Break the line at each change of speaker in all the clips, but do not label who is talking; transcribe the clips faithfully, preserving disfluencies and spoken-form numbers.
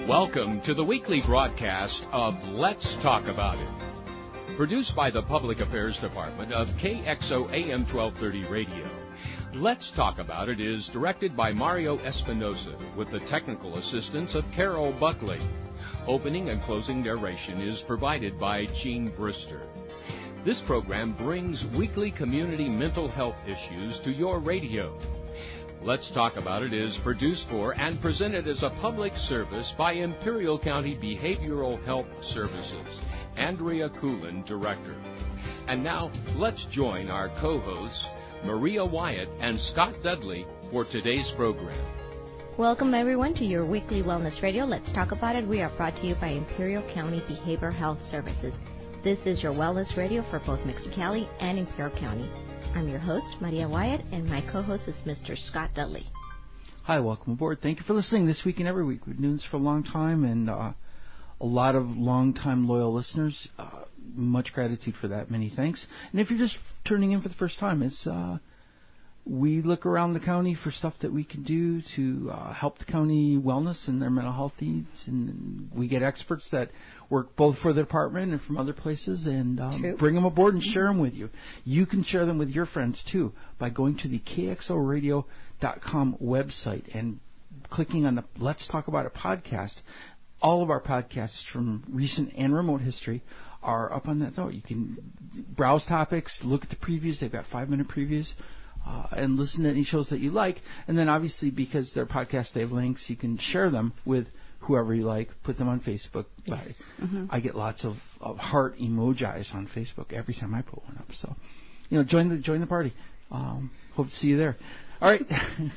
Welcome to the weekly broadcast of Let's Talk About It. Produced by the Public Affairs Department of K X O A M twelve thirty Radio. Let's Talk About It is directed by Mario Espinosa with the technical assistance of Carol Buckley. Opening and closing narration is provided by Gene Brister. This program brings weekly community mental health issues to your radio. Let's Talk About It is produced for and presented as a public service by Imperial County Behavioral Health Services. Andrea Coolin, Director. And now, let's join our co-hosts, Maria Wyatt and Scott Dudley, for today's program.
Welcome, everyone, to your weekly wellness radio. Let's Talk About It. We are brought to you by Imperial County Behavioral Health Services. This is your wellness radio for both Mexicali and Imperial County. I'm your host, Maria Wyatt, and my co-host is Mister Scott Dudley.
Hi, welcome aboard. Thank you for listening this week and every week. We've been doing this for a long time, and uh, a lot of long-time loyal listeners. Uh, much gratitude for that. Many thanks. And if you're just turning in for the first time, it's uh, we look around the county for stuff that we can do to uh, help the county wellness and their mental health needs. And we get experts that work both for the department and from other places and um, bring them aboard and share them with you. You can share them with your friends, too, by going to the K X O radio dot com website and clicking on the Let's Talk About It podcast. All of our podcasts from recent and remote history are up on that. So you can browse topics, look at the previews. They've got five-minute previews. Uh, and listen to any shows that you like. And then obviously because they're podcasts, they have links. You can share them with whoever you like. Put them on Facebook. Yes. I, mm-hmm. I get lots of, of heart emojis on Facebook every time I put one up. So, you know, join the join the party. Um, hope to see you there. All right.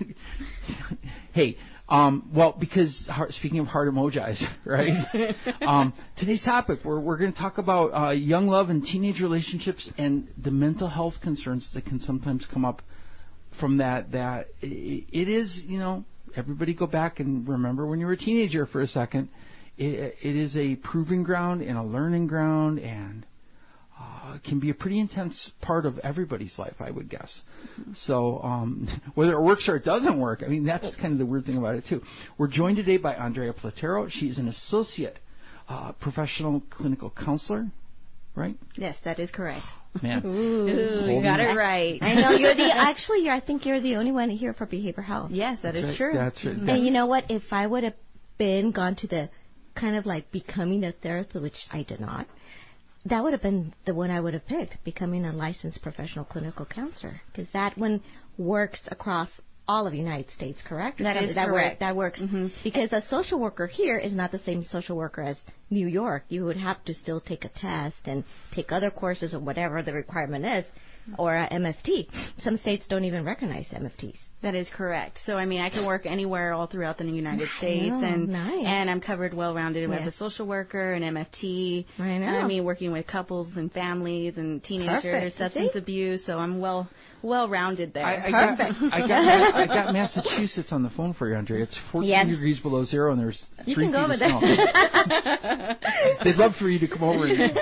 Hey, um, well, because heart, speaking of heart emojis, right? um, today's topic, we're we're going to talk about uh, young love and teenage relationships and the mental health concerns that can sometimes come up from that. That it, it is, you know, everybody go back and remember when you were a teenager for a second. It, it is a proving ground and a learning ground, and Uh, can be a pretty intense part of everybody's life, I would guess. Mm-hmm. So um, whether it works or it doesn't work, I mean, that's kind of the weird thing about it, too. We're joined today by Andrea Platero. She's an associate uh, professional clinical counselor, right?
Yes, that is correct.
Man.
Ooh, you got it right.
I know. You're the Actually, you're, I think you're the only one here for behavioral health.
Yes, that
that's
is
right.
true.
That's right.
And you know what? If I would have been gone to the kind of like becoming a therapist, which I did not, that would have been the one I would have picked, becoming a licensed professional clinical counselor, because that one works across all of the United States, correct? Or
that is
that
correct.
Work, that works. Mm-hmm. Because a social worker here is not the same social worker as New York. You would have to still take a test and take other courses or whatever the requirement is, or a M F T. Some states don't even recognize M F Ts.
That is correct. So, I mean, I can work anywhere all throughout the United States,
know,
and
nice.
and I'm covered well-rounded
yes.
as a social worker, an M F T.
I know.
I mean, working with couples and families and teenagers,
Perfect.
substance abuse. So I'm well well-rounded there.
I, I got, I got I got Massachusetts on the phone for you, Andrea. It's fourteen
yes.
degrees below zero, and there's
you
three
can go
feet
over
of snow. They'd love for you to come over. And,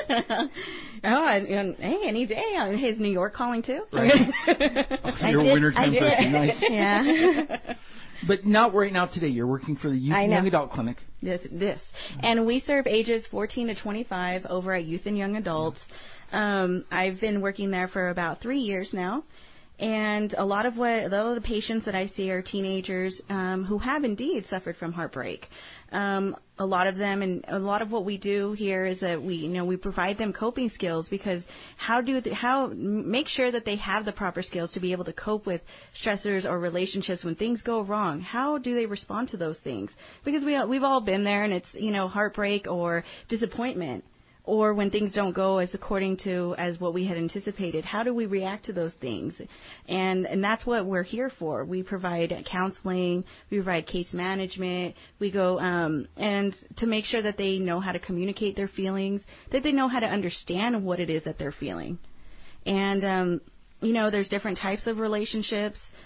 oh, and, and hey, any day. Is New York calling too?
Right. oh, your wintertime person, nice.
Yeah.
But not right now today. You're working for the Youth and Young Adult Clinic.
This, this, and we serve ages fourteen to twenty-five over at Youth and Young Adults. Um, I've been working there for about three years now. And a lot of what, though, the patients that I see are teenagers um, who have indeed suffered from heartbreak. Um, a lot of them, and a lot of what we do here is that we, you know, we provide them coping skills, because how do they, how make sure that they have the proper skills to be able to cope with stressors or relationships when things go wrong. How do they respond to those things? Because we we've all been there, and it's, you know, heartbreak or disappointment, or when things don't go as according to as what we had anticipated. How do we react to those things? And and that's what we're here for. We provide counseling, we provide case management, we go um, and to make sure that they know how to communicate their feelings, that they know how to understand what it is that they're feeling. And, um, you know, there's different types of relationships.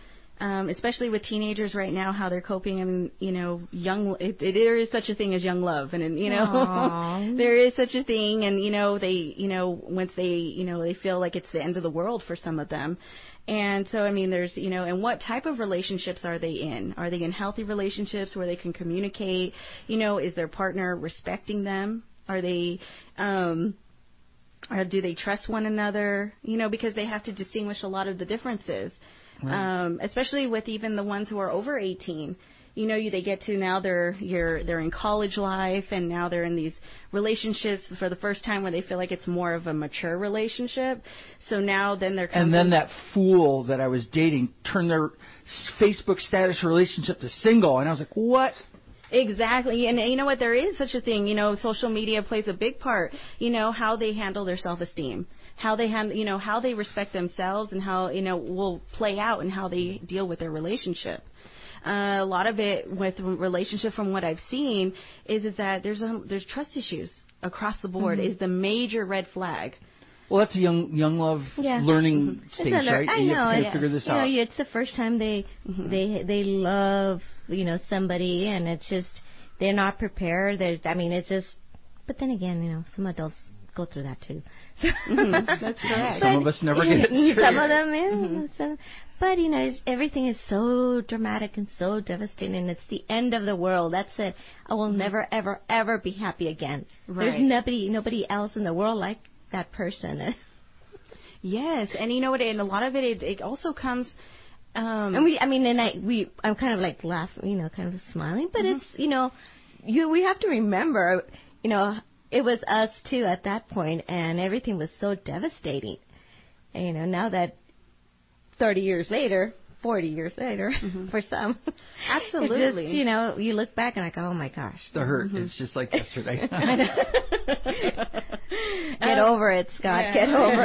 Um, especially with teenagers right now, how they're coping. I mean, you know, young, it, it, there is such a thing as young love. And, and you know, there is such a thing. And, you know, they, you know, once they, you know, they feel like it's the end of the world for some of them. And so, I mean, there's, you know, and what type of relationships are they in? Are they in healthy relationships where they can communicate? You know, is their partner respecting them? Are they, um, or do they trust one another? You know, because they have to distinguish a lot of the differences. Right. Um, especially with even the ones who are over eighteen. You know, you, they get to now they're you're, they're in college life, and now they're in these relationships for the first time where they feel like it's more of a mature relationship. So now then they're
and then that fool that I was dating turned their Facebook status relationship to single, and I was like, what?
Exactly. And you know what? There is such a thing. You know, social media plays a big part. You know, how they handle their self-esteem. How they handle, you know, how they respect themselves, and how, you know, will play out in how they deal with their relationship. Uh, a lot of it with relationship, from what I've seen, is is that there's a, there's trust issues across the board. Mm-hmm. Is the major red flag.
Well, that's a young young love
yeah.
learning
mm-hmm.
stage,
lear-
right?
I
you
know.
have to
Yeah.
figure this
you
out.
know, it's the first time they mm-hmm. they they love, you know, somebody, and it's just they're not prepared. There's, I mean, it's just. But then again, you know, some adults go through that too.
mm-hmm. That's correct.
Some
but,
of us never get it straight.
Some of them, yeah.
Mm-hmm.
Some, but you know, it's, everything is so dramatic and so devastating, and it's the end of the world. That's it. I will mm-hmm. never, ever, ever be happy again.
Right.
There's nobody, nobody else in the world like that person.
Yes, and you know what? And a lot of it, it, it also comes. Um,
and we, I mean, and I, we, I'm kind of like laughing, you know, kind of smiling, but mm-hmm. it's, you know, you, we have to remember, you know. It was us, too, at that point, and everything was so devastating. And, you know, now that thirty years later, forty years later, mm-hmm. for some.
Absolutely.
It's just, you know, you look back and I go, oh, my gosh.
The hurt mm-hmm. is just like yesterday.
Get over it, Scott. Yeah. Get over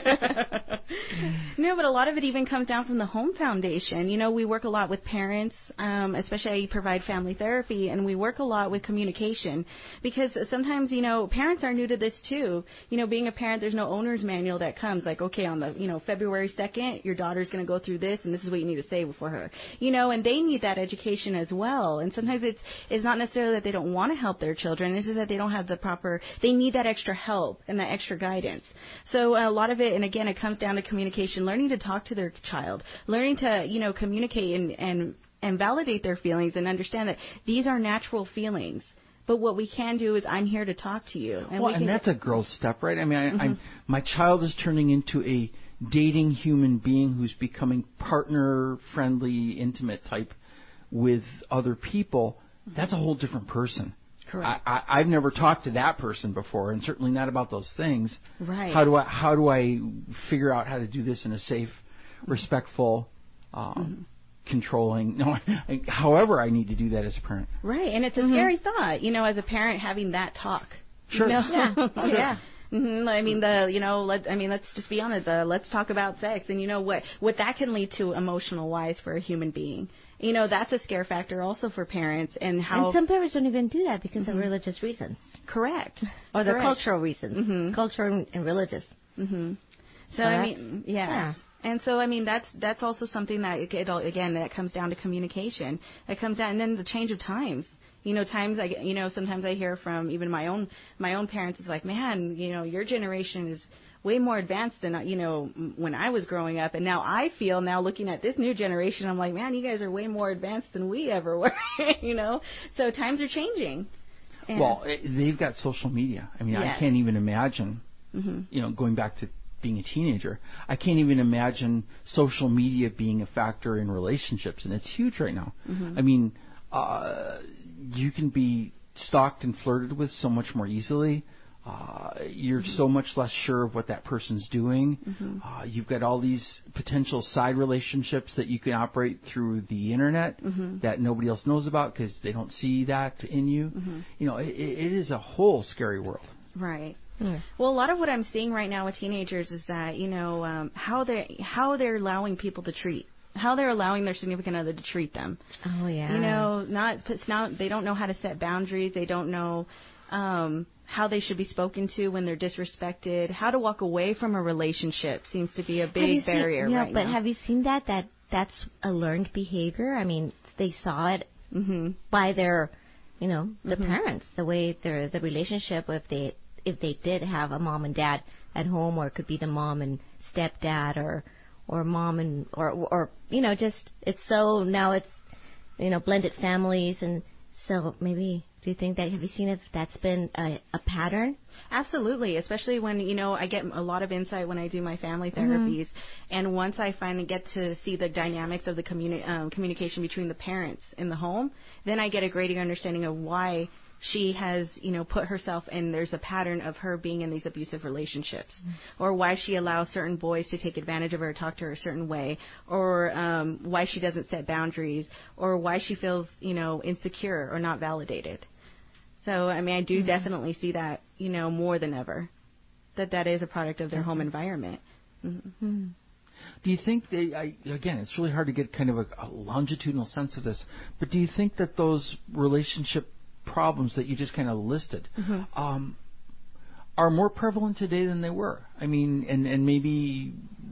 it.
No, but a lot of it even comes down from the home foundation. You know, we work a lot with parents, um, especially I provide family therapy, and we work a lot with communication, because sometimes, you know, parents are new to this too. You know, being a parent, there's no owner's manual that comes like, okay, on the, you know, February second, your daughter's going to go through this, and this is what you need to say for her. You know, and they need that education as well. And sometimes it's it's not necessarily that they don't want to help their children. It's just that they don't have the proper, they need that extra help and that extra guidance. So a lot of it, and again, it comes down to communication, learning to talk to their child, learning to, you know, communicate and, and, and validate their feelings, and understand that these are natural feelings. But what we can do is, I'm here to talk to you.
And, well, we and that's a growth step, right? I mean, I, mm-hmm. I'm, my child is turning into a dating human being who's becoming partner-friendly, intimate type with other people. That's a whole different person.
Correct.
I, I, I've never talked to that person before, and certainly not about those things.
Right.
How do I how do I figure out how to do this in a safe, respectful, um, mm-hmm. controlling? No, I, however I need to do that as a parent.
Right, and it's a mm-hmm. scary thought, you know, as a parent, having that talk.
Sure.
You know?
Yeah. Oh, yeah.
Mm-hmm. I mean, the you know, let I mean, let's just be honest. The let's talk about sex, and you know what what that can lead to emotional wise for a human being. You know, that's a scare factor also for parents, and how.
And some parents don't even do that because mm-hmm. of religious reasons.
Correct.
Or the
Correct.
cultural reasons.
Mm-hmm.
Cultural and religious.
Mm-hmm. So,
so
I mean, yeah.
yeah.
And so, I mean, that's that's also something that it, it, again that comes down to communication. That comes down, and then the change of times. You know, times I, you know, sometimes I hear from even my own my own parents. It's like, man, you know, your generation is way more advanced than, you know, when I was growing up. And now I feel, now looking at this new generation, I'm like, man, you guys are way more advanced than we ever were, you know. So times are changing. And
well, they've got social media. I mean, yes. I can't even imagine, mm-hmm. you know, going back to being a teenager, I can't even imagine social media being a factor in relationships. And it's huge right now. Mm-hmm. I mean, uh, you can be stalked and flirted with so much more easily. Uh, you're mm-hmm. so much less sure of what that person's doing. Mm-hmm. Uh, you've got all these potential side relationships that you can operate through the internet mm-hmm. that nobody else knows about because they don't see that in you. Mm-hmm. You know, it, it is a whole scary world.
Right. Yeah. Well, a lot of what I'm seeing right now with teenagers is that, you know, um, how they how they're allowing people to treat. How they're allowing their significant other to treat them.
Oh yeah.
You know, not it's not they don't know how to set boundaries. They don't know um, how they should be spoken to when they're disrespected. How to walk away from a relationship seems to be a big barrier
seen, yeah,
right
but
now.
But have you seen that that that's a learned behavior? I mean, they saw it
mm-hmm.
by their, you know, the
mm-hmm.
parents, the way their the relationship. If they if they did have a mom and dad at home, or it could be the mom and stepdad, or or mom and or or you know, just it's so now it's you know blended families, and so maybe. Do you think that, have you seen if that's been a, a pattern?
Absolutely, especially when, you know, I get a lot of insight when I do my family therapies. Mm-hmm. And once I finally get to see the dynamics of the communi- um, communication between the parents in the home, then I get a greater understanding of why she has, you know, put herself in, there's a pattern of her being in these abusive relationships, mm-hmm. or why she allows certain boys to take advantage of her, talk to her a certain way, or um, why she doesn't set boundaries, or why she feels, you know, insecure or not validated. So, I mean, I do mm-hmm. definitely see that, you know, more than ever, that that is a product of their home environment. Mm-hmm.
Do you think they, I, again, it's really hard to get kind of a, a longitudinal sense of this, but do you think that those relationship problems that you just kind of listed mm-hmm. um, are more prevalent today than they were? I mean, and, and maybe,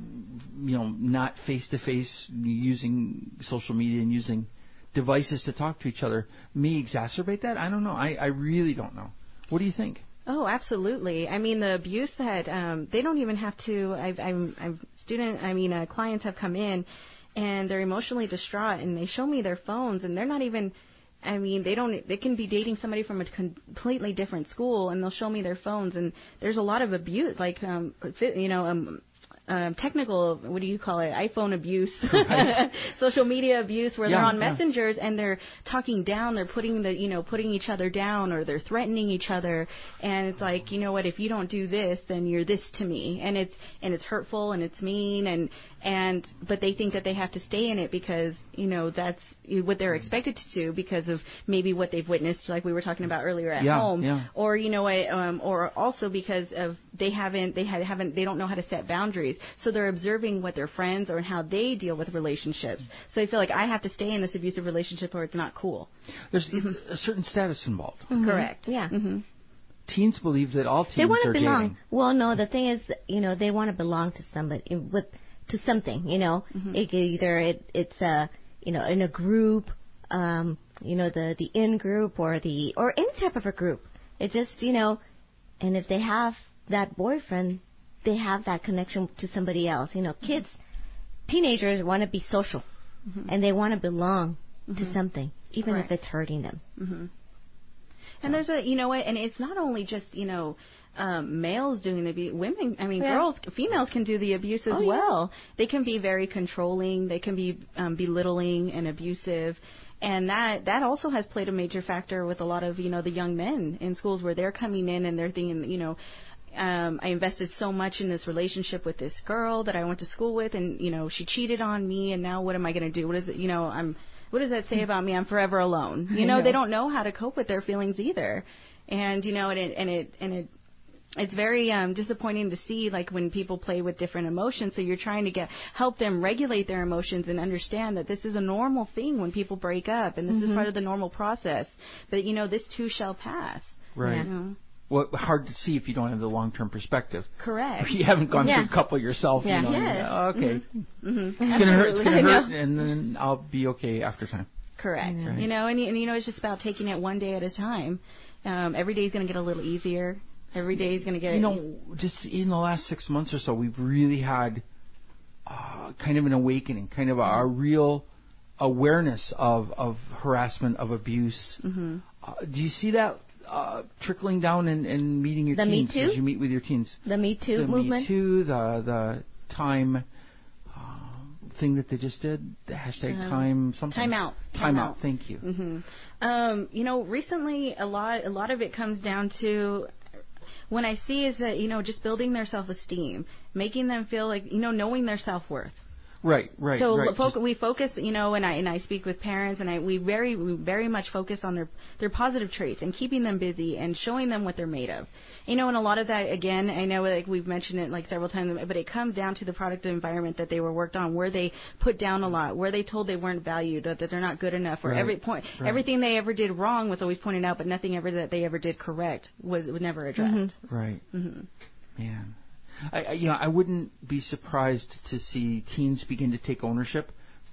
you know, not face-to-face, using social media and using devices to talk to each other may exacerbate that? I don't know. I, I really don't know. What do you think?
Oh, absolutely. I mean, the abuse that um, they don't even have to. I've, I'm, I'm student. I mean, uh, clients have come in, and they're emotionally distraught, and they show me their phones, and they're not even. I mean, they don't. They can be dating somebody from a completely different school, and they'll show me their phones, and there's a lot of abuse, like um, you know, um. Um, technical, what do you call it, iPhone abuse, right. social media abuse, where yeah, they're on yeah. messengers and they're talking down, they're putting the, you know, putting each other down, or they're threatening each other, and it's like, you know what, if you don't do this, then you're this to me, and it's and it's hurtful and it's mean, and and but they think that they have to stay in it because, you know, that's what they're expected to do because of maybe what they've witnessed, like we were talking about earlier at
yeah,
home,
yeah.
or you know what, um, or also because of they haven't they had, haven't they don't know how to set boundaries. So they're observing what their friends or how they deal with relationships. So they feel like I have to stay in this abusive relationship or it's not cool.
There's mm-hmm. a certain status involved.
Mm-hmm. Correct.
Yeah.
Mm-hmm.
Teens believe that all teens
they want
are
to belong.
dating.
Well, no, the thing is, you know, they want to belong to somebody, with to something. You know, mm-hmm. it, either it, it's a, you know, in a group, um, you know, the the in group or the or any type of a group. It just, you know, and if they have that boyfriend, they have that connection to somebody else. You know, kids, teenagers want to be social, mm-hmm. and they want to belong mm-hmm. to something, even
Correct.
if it's hurting them.
Mm-hmm. And there's a, you know what, and it's not only just, you know, um, males doing the abuse. Women, I mean, yeah. girls, females can do the abuse as
oh,
well.
Yeah.
They can be very controlling. They can be um, belittling and abusive. And that that also has played a major factor with a lot of, you know, the young men in schools where they're coming in and they're thinking, you know, Um, I invested so much in this relationship with this girl that I went to school with, and you know she cheated on me, and now what am I going to do? What is it? You know, I'm. What does that say about me? I'm forever alone. You know, know, they don't know how to cope with their feelings either, and you know, and it and it and it. It's very um, disappointing to see, like, when people play with different emotions. So you're trying to get help them regulate their emotions and understand that this is a normal thing when people break up, and this mm-hmm. is part of the normal process. But you know, this too shall pass.
Right.
You know?
Well, hard to see if you don't have the long-term perspective.
Correct.
If you haven't gone
yeah.
through a couple yourself,
yeah.
you know.
Yes.
Oh, okay.
Mm-hmm. Mm-hmm.
It's going to hurt. It's going to hurt, and then I'll be okay after time.
Correct.
Right.
You know, and, and you know, it's just about taking it one day at a time. Um, every day is going to get a little easier. Every day is going to get.
You know, just in the last six months or so, we've really had uh, kind of an awakening, kind of a, a real awareness of of harassment, of abuse.
Mm-hmm.
Uh, do you see that uh, trickling down and, and meeting your
the
teens
Me Too?
as you meet with your teens?
The Me Too
the
movement?
Me Too, the, the time uh, thing that they just did, the hashtag
um,
time something.
Time out.
Time,
time
out.
out.
Thank you.
Mm-hmm. Um, you know, recently a lot a lot of it comes down to, when I see is that, you know, just building their self-esteem, making them feel like, you know, knowing their self-worth.
Right, right,
so
right.
Fo- we focus, you know, and I and I speak with parents, and I we very we very much focus on their their positive traits and keeping them busy and showing them what they're made of. You know, and a lot of that, again, I know, like we've mentioned it like several times, but it comes down to the product environment that they were worked on, where they put down a lot, where they told they weren't valued, or that they're not good enough, or
right,
every point,
right.
everything they ever did wrong was always pointed out, but nothing ever that they ever did correct was, was never addressed.
Mm-hmm.
Right.
Mm-hmm.
Man. I, I, you know, I wouldn't be surprised to see teens begin to take ownership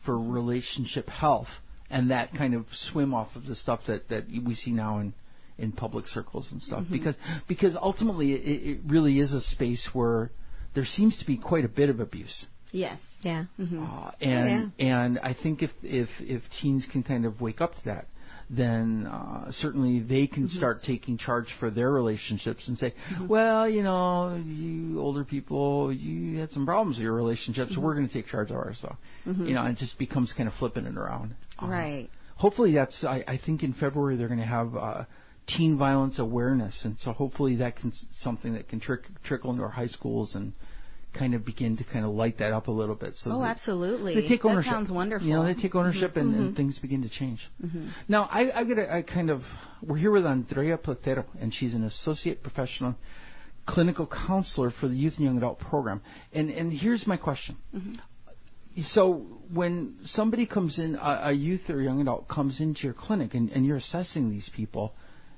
for relationship health and that kind of swim off of the stuff that, that we see now in, in public circles and stuff. Mm-hmm. Because because ultimately it, it really is a space where there seems to be quite a bit of abuse.
Yes.
Yeah.
Mm-hmm. Uh, and yeah. and I think if, if if teens can kind of wake up to that, then uh, certainly they can mm-hmm. start taking charge for their relationships and say, mm-hmm. well, you know, you older people, you had some problems with your relationships, mm-hmm. so we're going to take charge of ours. So, mm-hmm. you know, and it just becomes kind of flipping it around.
Right.
Uh, hopefully that's, I, I think in February they're going to have uh, teen violence awareness, and so hopefully that can something that can trick, trickle into our high schools and kind of begin to kind of light that up a little bit. So
oh, absolutely.
They take ownership.
That sounds wonderful.
You know, they take ownership mm-hmm. and, and things begin to change. Mm-hmm. Now, I, I've got a, I kind of, we're here with Andrea Platero, and she's an associate professional clinical counselor for the Youth and Young Adult program. And, and here's my question. Mm-hmm. So when somebody comes in, a, a youth or young adult comes into your clinic and, and you're assessing these people,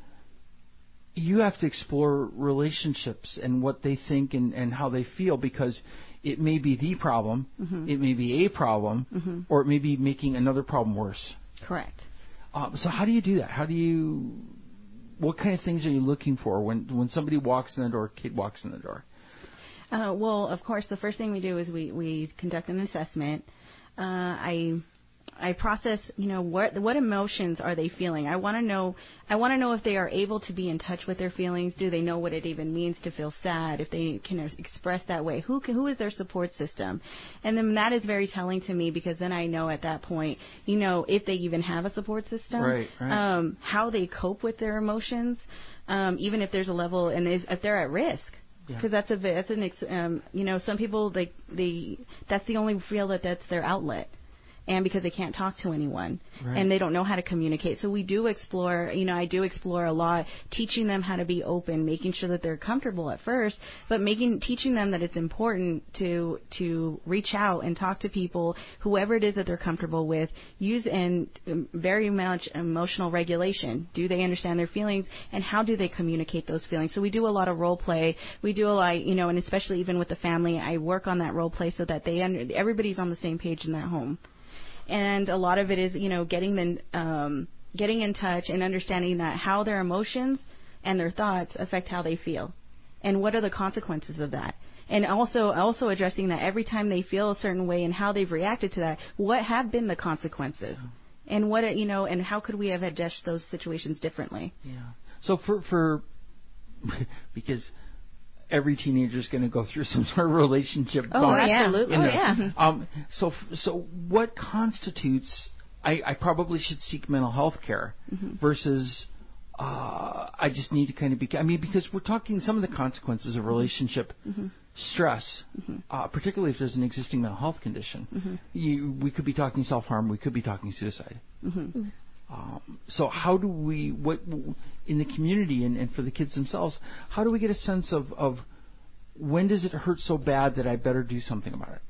you have to explore relationships and what they think and, and how they feel, because it may be the problem, mm-hmm. it may be a problem, mm-hmm. or it may be making another problem worse.
Correct.
Um, so how do you do that? How do you, what kind of things are you looking for when, when somebody walks in the door, a kid walks in the door?
Uh, well, of course, the first thing we do is we, we conduct an assessment. Uh, I... I process, you know, what what emotions are they feeling? I want to know. I want to know if they are able to be in touch with their feelings. Do they know what it even means to feel sad? If they can express that way, who can, who is their support system? And then that is very telling to me, because then I know at that point, you know, if they even have a support system,
right, right.
Um, how they cope with their emotions, um, even if there's a level, and is, if they're at risk. Because yeah. that's a that's an um, you know, some people they they that's the only feel that that's their outlet. And because they can't talk to anyone, right. and they don't know how to communicate. So we do explore, you know, I do explore a lot, teaching them how to be open, making sure that they're comfortable at first, but making, teaching them that it's important to, to reach out and talk to people, whoever it is that they're comfortable with, use and um, very much emotional regulation. Do they understand their feelings, and how do they communicate those feelings? So we do a lot of role play. We do a lot, you know, and especially even with the family, I work on that role play so that they, under, everybody's on the same page in that home. And a lot of it is, you know, getting them, um, getting in touch and understanding that how their emotions and their thoughts affect how they feel, and what are the consequences of that. And also, also addressing that every time they feel a certain way and how they've reacted to that, what have been the consequences, and what, you know, and how could we have addressed those situations differently?
Yeah. So for for because every teenager is going to go through some sort of relationship.
Oh,
bump,
absolutely.
You know.
Oh, yeah.
Um, so, so what constitutes? I, I probably should seek mental health care mm-hmm. versus uh, I just need to kind of be. I mean, because we're talking some of the consequences of relationship mm-hmm. stress, mm-hmm. uh, particularly if there's an existing mental health condition. Mm-hmm. You, we could be talking self-harm. We could be talking suicide. Mm-hmm. Um, so how do we, what in the community and, and for the kids themselves, how do we get a sense of, of when does it hurt so bad that I better do something about it?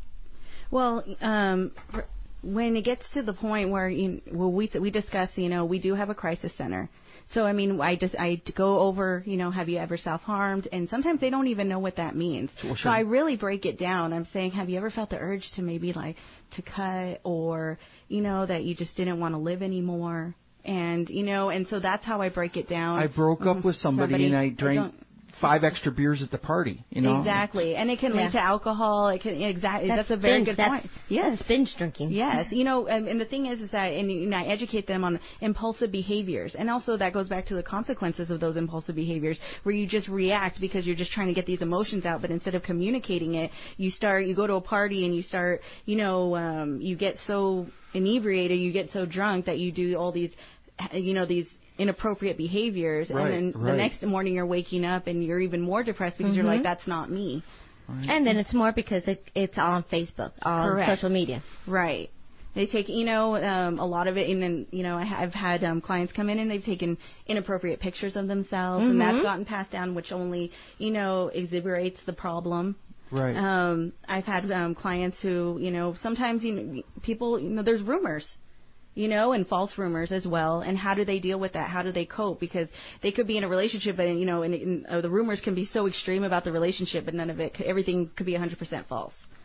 Well, um, when it gets to the point where you, well, we we discuss, you know, we do have a crisis center. So, I mean, I just I go over, you know, have you ever self-harmed? And sometimes they don't even know what that means. Well, sure. So I really break it down. I'm saying, have you ever felt the urge to maybe like to cut, or, you know, that you just didn't want to live anymore? And, you know, and so that's how I break it down.
I broke up with somebody, somebody and I drank I five extra beers at the party, you know.
Exactly. And it can yeah. lead to alcohol. It can exactly. That's, that's a very
binge.
good
that's,
point. Yes.
That's binge drinking.
Yes. You know, and, and the thing is, is that, and, and I educate them on impulsive behaviors, and also that goes back to the consequences of those impulsive behaviors, where you just react because you're just trying to get these emotions out, but instead of communicating it, you start, you go to a party and you start, you know, um, you get so inebriated, you get so drunk that you do all these, you know, these inappropriate behaviors,
right,
and then
right.
the next morning you're waking up and you're even more depressed because mm-hmm. you're like, that's not me.
Right. And then it's more because it, it's on Facebook, on
Correct.
social media.
Right. They take, you know, um, a lot of it, and then, you know, I, I've had um, clients come in and they've taken inappropriate pictures of themselves, mm-hmm. and that's gotten passed down, which only, you know, exaggerates the problem.
Right.
Um, I've had um, clients who, you know, sometimes, you know, people, you know, there's rumors. You know, and false rumors as well. And how do they deal with that? How do they cope? Because they could be in a relationship, and you know, and, and uh, the rumors can be so extreme about the relationship, but none of it, everything could be one hundred percent false.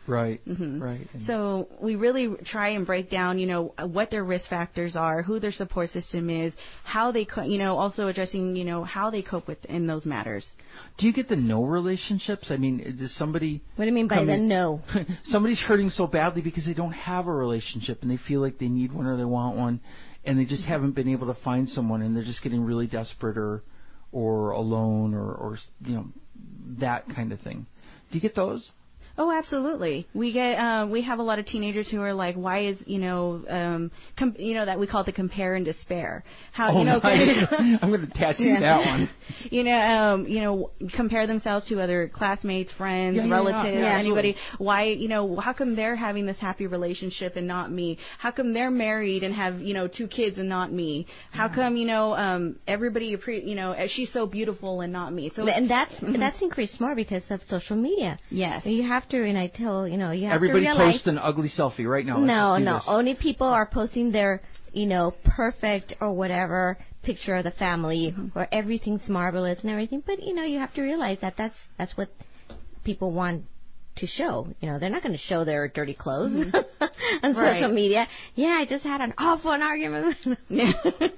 Right,
mm-hmm.
right. And
so we really try and break down, you know, what their risk factors are, who their support system is, how they, co- you know, also addressing, you know, how they cope with in those matters.
Do you get the no relationships? I mean, does somebody...
What do you mean by the
in,
no?
Somebody's hurting so badly because they don't have a relationship and they feel like they need one or they want one, and they just mm-hmm. haven't been able to find someone, and they're just getting really desperate or or alone or, or you know, that kind of thing. Do you get those?
Oh, absolutely. We get um, we have a lot of teenagers who are like, why is you know um, com- you know that we call it the compare and despair. How
oh,
you know
nice. I'm going to tattoo
yeah.
that one.
You know, um, you know, compare themselves to other classmates, friends,
yeah, yeah,
relatives,
yeah, yeah,
anybody. Why you know how come they're having this happy relationship and not me? How come they're married and have you know two kids and not me? How yeah. come you know um, everybody appre- you know she's so beautiful and not me? So
and that's mm-hmm. that's increased more because of social media.
Yes,
you have to, and I tell you know, you have
Everybody
to realize.
post an ugly selfie right now. Let's
no, no.
This.
Only people are posting their, you know, perfect or whatever picture of the family mm-hmm. where everything's marvelous and everything. But, you know, you have to realize that that's, that's what people want to show. You know, they're not going to show their dirty clothes mm-hmm. on
right.
social media. Yeah, I just had an awful argument. Yeah.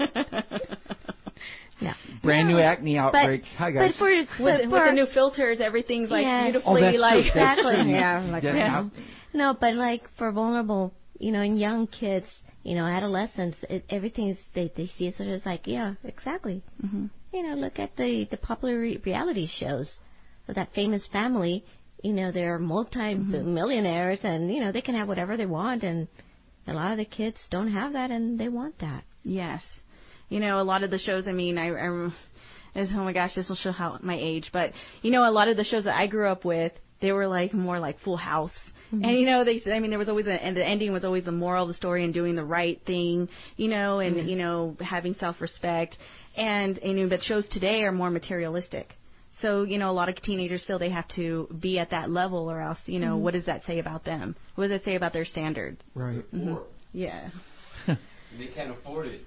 No.
Brand
no.
new acne outbreak.
But,
Hi guys.
But for,
with,
for,
with the new filters, everything's like
yes.
beautifully
oh, that's
like
true. That's
exactly.
true.
Yeah, like
yeah.
yeah. No, but like for vulnerable, you know, and young kids, you know, adolescents, it, everything's they they see it sort of as like, yeah, exactly.
Mm-hmm.
You know, look at the the popular re- reality shows of that famous family. You know, they're multi-millionaires, mm-hmm. and you know they can have whatever they want, and a lot of the kids don't have that, and they want that.
Yes. You know, a lot of the shows, I mean, I, I is, oh my gosh, this will show how my age, but, you know, a lot of the shows that I grew up with, they were like more like Full House. Mm-hmm. And, you know, they, I mean, there was always a, and the ending was always the moral of the story and doing the right thing, you know, and, mm-hmm. you know, having self-respect. And, and, you know, but shows today are more materialistic. So, you know, a lot of teenagers feel they have to be at that level or else, you know, mm-hmm. what does that say about them? What does it say about their standard?
Right.
Mm-hmm. Yeah.
They can't afford it.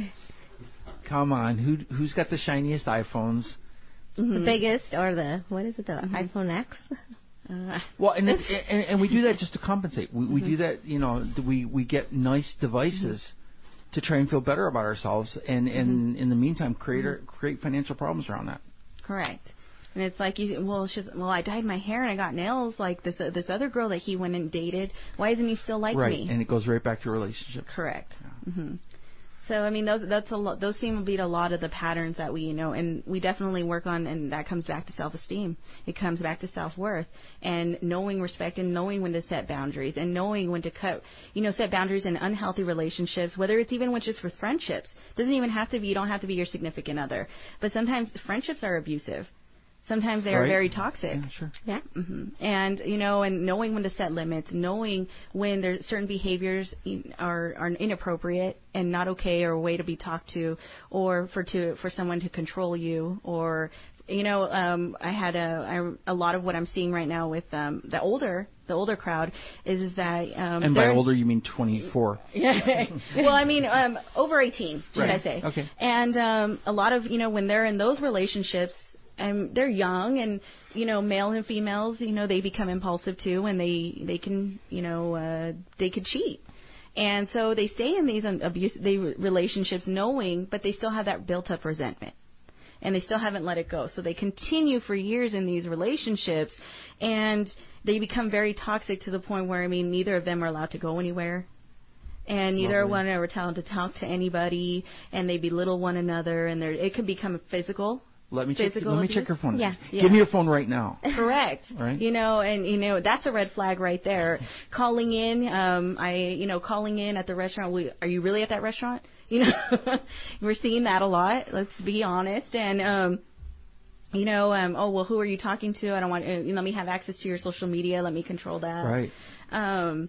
Come on, who who's got the shiniest iPhones?
Mm-hmm. The biggest or the what is it? The mm-hmm. iPhone X.
Uh, well, and, it's, and and we do that just to compensate. We mm-hmm. we do that, you know. We we get nice devices mm-hmm. to try and feel better about ourselves, and and mm-hmm. in the meantime, create mm-hmm. create financial problems around that.
Correct. And it's like, you, well, she's, well, I dyed my hair and I got nails like this uh, this other girl that he went and dated. Why isn't he still like
right.
me?
Right, and it goes right back to relationships.
Correct. Yeah. Mm-hmm. So I mean, those that's a lo- those seem to be a lot of the patterns that we, you know, and we definitely work on, and that comes back to self-esteem. It comes back to self-worth and knowing respect and knowing when to set boundaries and knowing when to cut, you know, set boundaries in unhealthy relationships, whether it's even with just with friendships. It doesn't even have to be, you don't have to be your significant other, but sometimes friendships are abusive. Sometimes they are
right.
very toxic.
Yeah, sure.
Yeah.
Mm-hmm. And, you know, and knowing when to set limits, knowing when there's certain behaviors are, are inappropriate and not okay or a way to be talked to or for to for someone to control you or, you know, um, I had a, I, a lot of what I'm seeing right now with um, the older the older crowd is, is that... Um,
and by older, you mean twenty-four.
Yeah. Well, I mean, um, over eighteen, should
right.
I say.
Okay.
And um, a lot of, you know, when they're in those relationships, and they're young, and you know, male and females, you know, they become impulsive too, and they they can, you know, uh, they could cheat, and so they stay in these abuse they relationships, knowing, but they still have that built-up resentment, and they still haven't let it go, so they continue for years in these relationships, and they become very toxic to the point where, I mean, neither of them are allowed to go anywhere. And neither
Lovely.
one are allowed to talk to anybody, and they belittle one another, and it can become physical.
Let me check. Let me check your phone.
Yeah.
Give
yeah.
me your phone right now.
Correct.
Right.
You know, and you know that's a red flag right there. Calling in, um, I, you know, calling in at the restaurant. We, are you really at that restaurant? You know, we're seeing that a lot. Let's be honest. And um, you know, um, oh well, who are you talking to? I don't want. Uh, let me have access to your social media. Let me control that.
Right.
Um,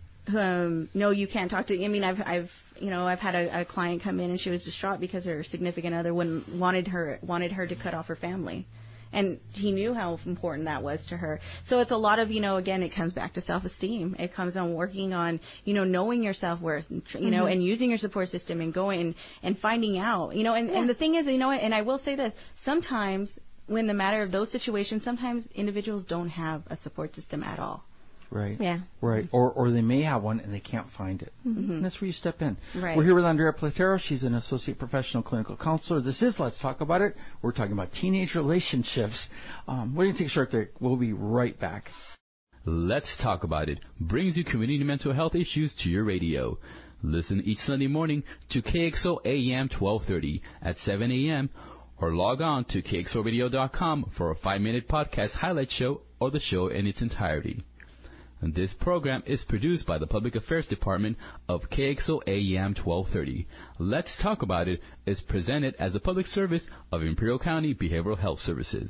um, no, you can't talk to. I mean, I've, I've, you know, I've had a, a client come in and she was distraught because her significant other wouldn't wanted her wanted her to cut off her family, and he knew how important that was to her. So it's a lot of, you know, again, it comes back to self-esteem. It comes on working on, you know, knowing your self-worth, you mm-hmm. know, and using your support system and going and, and finding out, you know, and, yeah. and the thing is, you know, and I will say this, sometimes when the matter of those situations, sometimes individuals don't have a support system at all.
Right.
Yeah.
Right. Or or they may have one and they can't find it.
Mm-hmm.
And that's where you step in.
Right.
We're here with Andrea Platero. She's an associate professional clinical counselor. This is Let's Talk About It. We're talking about teenage relationships. Um, we're going to take a short break. We'll be right back.
Let's Talk About It brings you community mental health issues to your radio. Listen each Sunday morning to K X O A M twelve thirty at seven a.m. or log on to K X O radio dot com for a five-minute podcast highlight show or the show in its entirety. And this program is produced by the Public Affairs Department of K X O A M twelve thirty. Let's Talk About It is presented as a public service of Imperial County Behavioral Health Services.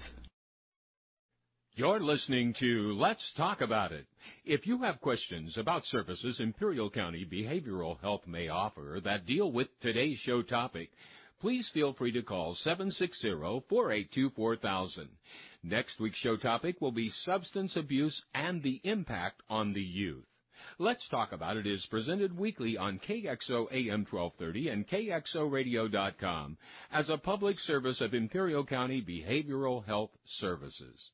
You're listening to Let's Talk About It. If you have questions about services Imperial County Behavioral Health may offer that deal with today's show topic, please feel free to call seven six zero, four eight two, four thousand. Next week's show topic will be substance abuse and the impact on the youth. Let's Talk About It is presented weekly on K X O A M twelve thirty and K X O radio dot com as a public service of Imperial County Behavioral Health Services.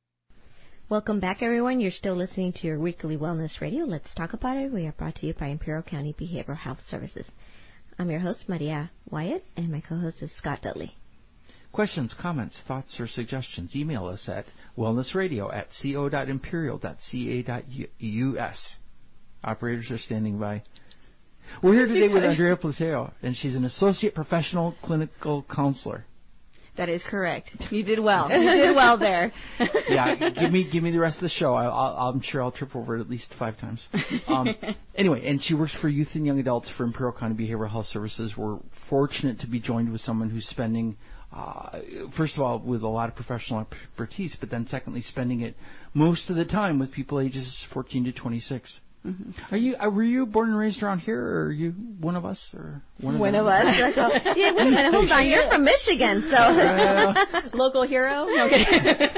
Welcome back, everyone. You're still listening to your weekly wellness radio. Let's Talk About It. We are brought to you by Imperial County Behavioral Health Services. I'm your host, Maria Wyatt, and my co-host is Scott Dudley.
Questions, comments, thoughts, or suggestions, email us at wellnessradio at co dot imperial dot c a dot u s. Operators are standing by. We're here today with Andrea Platero, and she's an associate professional clinical counselor.
That is correct. You did well. You did well there.
Yeah, give me give me the rest of the show. I, I'll, I'm sure I'll trip over it at least five times. Um, anyway, and she works for youth and young adults for Imperial County Behavioral Health Services. We're fortunate to be joined with someone who's spending, uh, first of all, with a lot of professional expertise, but then secondly, spending it most of the time with people ages fourteen to twenty-six. Mm-hmm. Are you? Uh, were you born and raised around here, or are you one of us, or one of,
one
them?
of us? So, yeah, wait a minute, hold on. You're from Michigan, so
uh,
local hero. No, okay.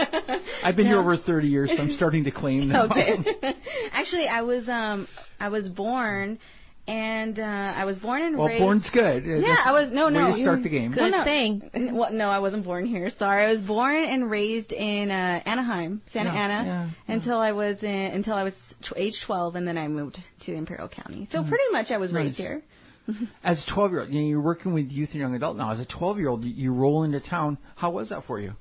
I've been
no.
here over thirty years, so I'm starting to claim now.
Okay. Actually, I was um I was born. And uh, I was born and
well,
raised.
Well, born's good.
Yeah,
That's
I was no, no.
Way to start the game.
Good
well, no,
thing.
Well, no, I wasn't born here. Sorry, I was born and raised in uh, Anaheim, Santa
yeah,
Ana,
yeah,
until
yeah.
I was in, until I was t- age twelve, and then I moved to Imperial County. So
nice.
pretty much I was
nice.
raised here.
As a twelve-year-old, you know, you're working with youth and young adult now. As a twelve-year-old, you, you roll into town. How was that for you?